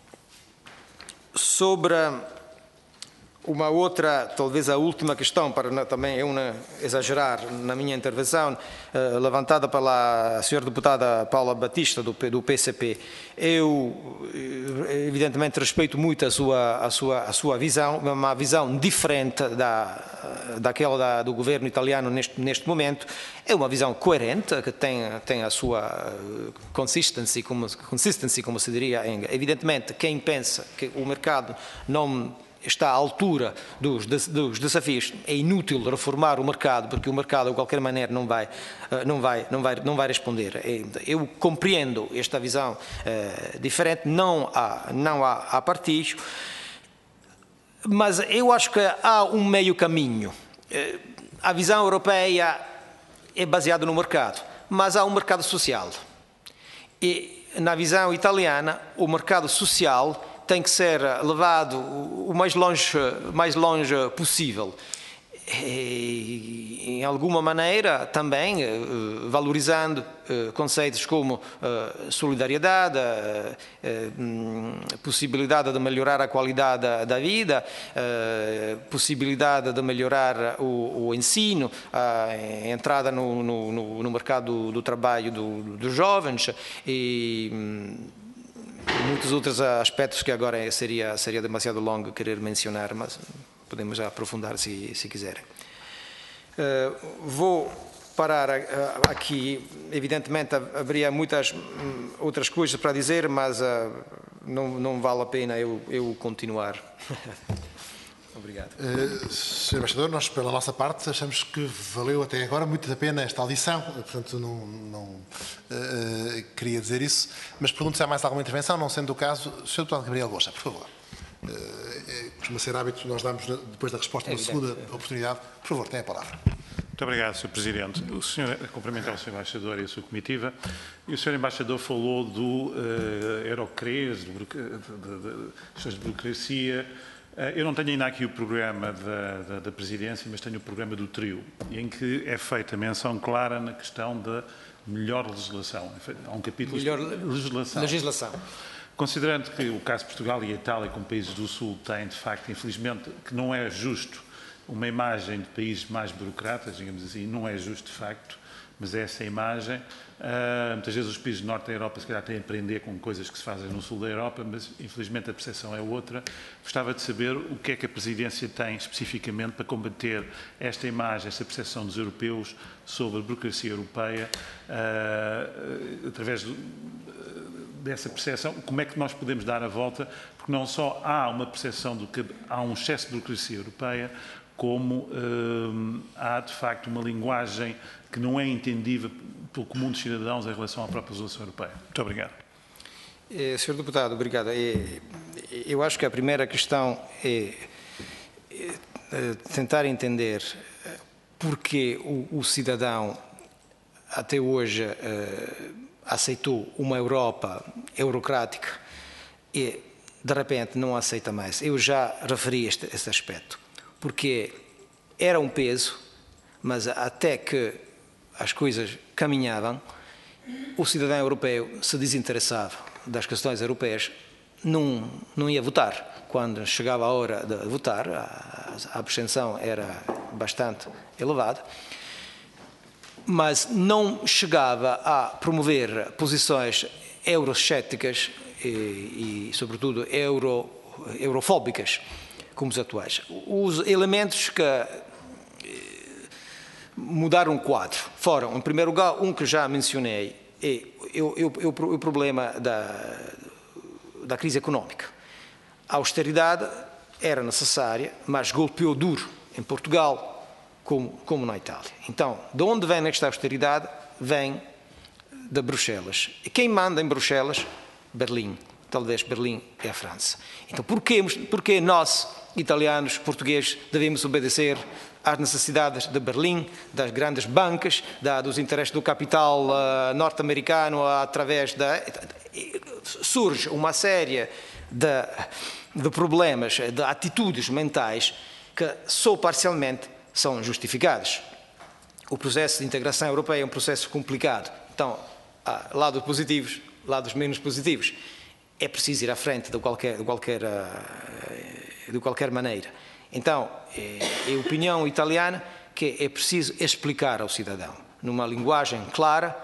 sobre uma outra, talvez a última questão, para também eu não exagerar na minha intervenção, uh, levantada pela senhora deputada Paula Batista, do, do P C P. Eu, evidentemente, respeito muito a sua, a sua, a sua visão, uma visão diferente da, daquela da, do governo italiano neste, neste momento. É uma visão coerente, que tem, tem a sua consistency como, consistency, como se diria em inglês. Evidentemente, quem pensa que o mercado não está à altura dos, dos desafios, é inútil reformar o mercado, porque o mercado, de qualquer maneira, não vai, não vai, não vai, não vai responder. Eu compreendo esta visão eh, diferente, não há, não há, há partidos, mas eu acho que há um meio caminho. A visão europeia é baseada no mercado, mas há um mercado social. E na visão italiana, o mercado social tem que ser levado o mais longe, mais longe possível. E, em alguma maneira, também valorizando conceitos como solidariedade, possibilidade de melhorar a qualidade da vida, possibilidade de melhorar o, o ensino, a entrada no, no, no mercado do trabalho do, dos jovens e muitos outros aspectos que agora seria, seria demasiado longo querer mencionar, mas podemos aprofundar se, se quiserem. Uh, vou parar uh, aqui. Evidentemente haveria muitas um, outras coisas para dizer, mas uh, não, não vale a pena eu, eu continuar. Obrigado. Uh, senhor Embaixador, nós pela nossa parte achamos que valeu até agora muito a pena esta audição, portanto não, não uh, queria dizer isso, mas pergunto se há mais alguma intervenção, não sendo o caso, senhor Deputado Gabriel Gosta, por favor. Uh, costuma ser hábito, nós damos depois da resposta uma segunda oportunidade. Por favor, tem a palavra. Muito obrigado, senhor Presidente. O senhor, cumprimentar o senhor Embaixador e a sua comitiva, e o senhor Embaixador falou do uh, Eurocres, de, de, de, de burocracia. Eu não tenho ainda aqui o programa da, da, da Presidência, mas tenho o programa do trio, em que é feita menção clara na questão da melhor legislação. Há um capítulo melhor de legislação. legislação. Considerando que o caso de Portugal e a Itália, como países do Sul, têm, de facto, infelizmente, que não é justo uma imagem de países mais burocratas, digamos assim, não é justo, de facto, mas é essa imagem. Uh, muitas vezes os países do norte da Europa se calhar têm a aprender com coisas que se fazem no sul da Europa, mas infelizmente a percepção é outra. Gostava de saber o que é que a Presidência tem especificamente para combater esta imagem, esta percepção dos europeus sobre a burocracia europeia, uh, através do, dessa percepção, como é que nós podemos dar a volta, porque não só há uma percepção de que há um excesso de burocracia europeia, como uh, há de facto uma linguagem que não é entendível pelo comum dos cidadãos em relação à própria legislação europeia. Muito obrigado. Eh, senhor Deputado, obrigado. Eh, eu acho que a primeira questão é, é tentar entender porque o, o cidadão até hoje eh, aceitou uma Europa eurocrática e de repente não aceita mais. Eu já referi este, este aspecto, porque era um peso, mas até que as coisas caminhavam, o cidadão europeu se desinteressava das questões europeias, não, não ia votar. Quando chegava a hora de votar, a, a abstenção era bastante elevada, mas não chegava a promover posições eurocéticas e, e sobretudo, euro, eurofóbicas, como os atuais. Os elementos que mudaram o quadro foram, em primeiro lugar, um que já mencionei, é o, o, o problema da, da crise económica. A austeridade era necessária, mas golpeou duro em Portugal como, como na Itália. Então, de onde vem esta austeridade? Vem de Bruxelas. E quem manda em Bruxelas? Berlim. Talvez Berlim é a França. Então, porquê, porquê nós, italianos, portugueses, devemos obedecer às necessidades de Berlim, das grandes bancas, da, dos interesses do capital uh, norte-americano através da... Surge uma série de, de problemas, de atitudes mentais que só parcialmente são justificadas. O processo de integração europeia é um processo complicado. Então, há lados positivos, lados menos positivos. É preciso ir à frente de qualquer, de qualquer, de qualquer maneira. Então, é, é a opinião italiana que é preciso explicar ao cidadão, numa linguagem clara,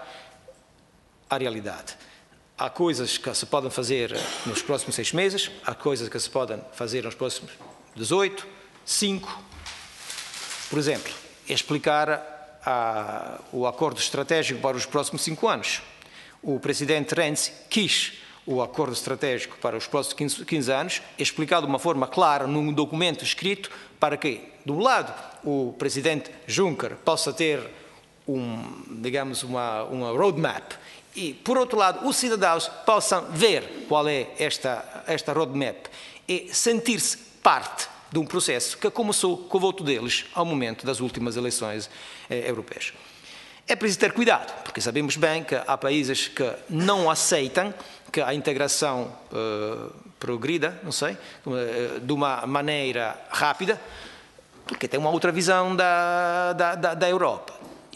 a realidade. Há coisas que se podem fazer nos próximos seis meses, há coisas que se podem fazer nos próximos dezoito, cinco. Por exemplo, explicar a, o acordo estratégico para os próximos cinco anos. O presidente Renzi quis o acordo estratégico para os próximos quinze anos, explicado de uma forma clara num documento escrito para que, de um lado, o presidente Juncker possa ter, um, digamos, uma, uma roadmap e, por outro lado, os cidadãos possam ver qual é esta, esta roadmap e sentir-se parte de um processo que começou com o voto deles ao momento das últimas eleições eh, europeias. É preciso ter cuidado, porque sabemos bem que há países que não aceitam que a integração uh, progrida, não sei, uh, de uma maneira rápida, porque tem uma outra visão da, da, da, da Europa.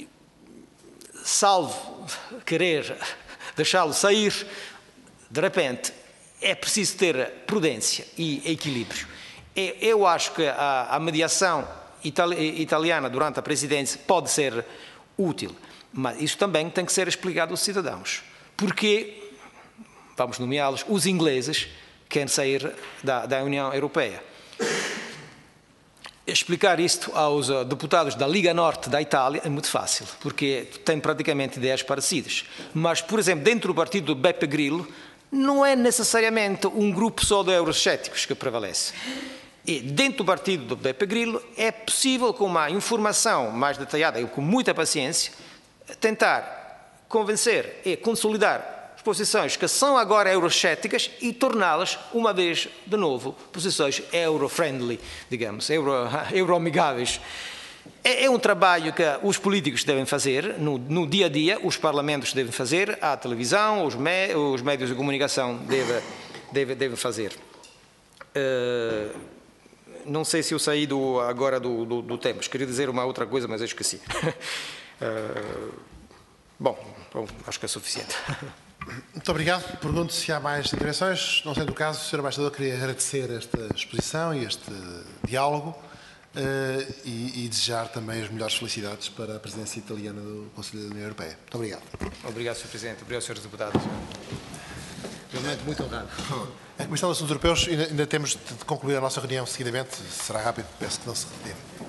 Salvo querer deixá-lo sair, de repente, é preciso ter prudência e equilíbrio. Eu acho que a, a mediação itali- italiana durante a presidência pode ser útil, mas isso também tem que ser explicado aos cidadãos. Porque, vamos nomeá-los, os ingleses querem sair da, da União Europeia. Explicar isto aos uh, deputados da Liga Norte da Itália é muito fácil, porque têm praticamente ideias parecidas. Mas, por exemplo, dentro do partido do Beppe Grillo, não é necessariamente um grupo só de eurocéticos que prevalece. E dentro do partido do Beppe Grillo é possível, com uma informação mais detalhada e com muita paciência, tentar convencer e consolidar posições que são agora eurocéticas e torná-las, uma vez de novo, posições euro-friendly, digamos, euro-amigáveis. É, é um trabalho que os políticos devem fazer no, no dia a dia, os parlamentos devem fazer, a televisão, os, me, os meios de comunicação devem, devem, devem fazer. Uh, não sei se eu saí do, agora do, do, do tema, queria dizer uma outra coisa, mas eu esqueci. uh, bom, bom, acho que é suficiente. Muito obrigado. Pergunto se há mais intervenções. Não sendo o caso, senhor Embaixador, queria agradecer esta exposição e este diálogo uh, e, e desejar também as melhores felicidades para a presidência italiana do Conselho da União Europeia. Muito obrigado. Obrigado, senhor Presidente. Obrigado, senhores deputados. Realmente muito honrado. A Comissão de Assuntos Europeus, ainda, ainda temos de concluir a nossa reunião seguidamente. Será rápido, peço que não se retire.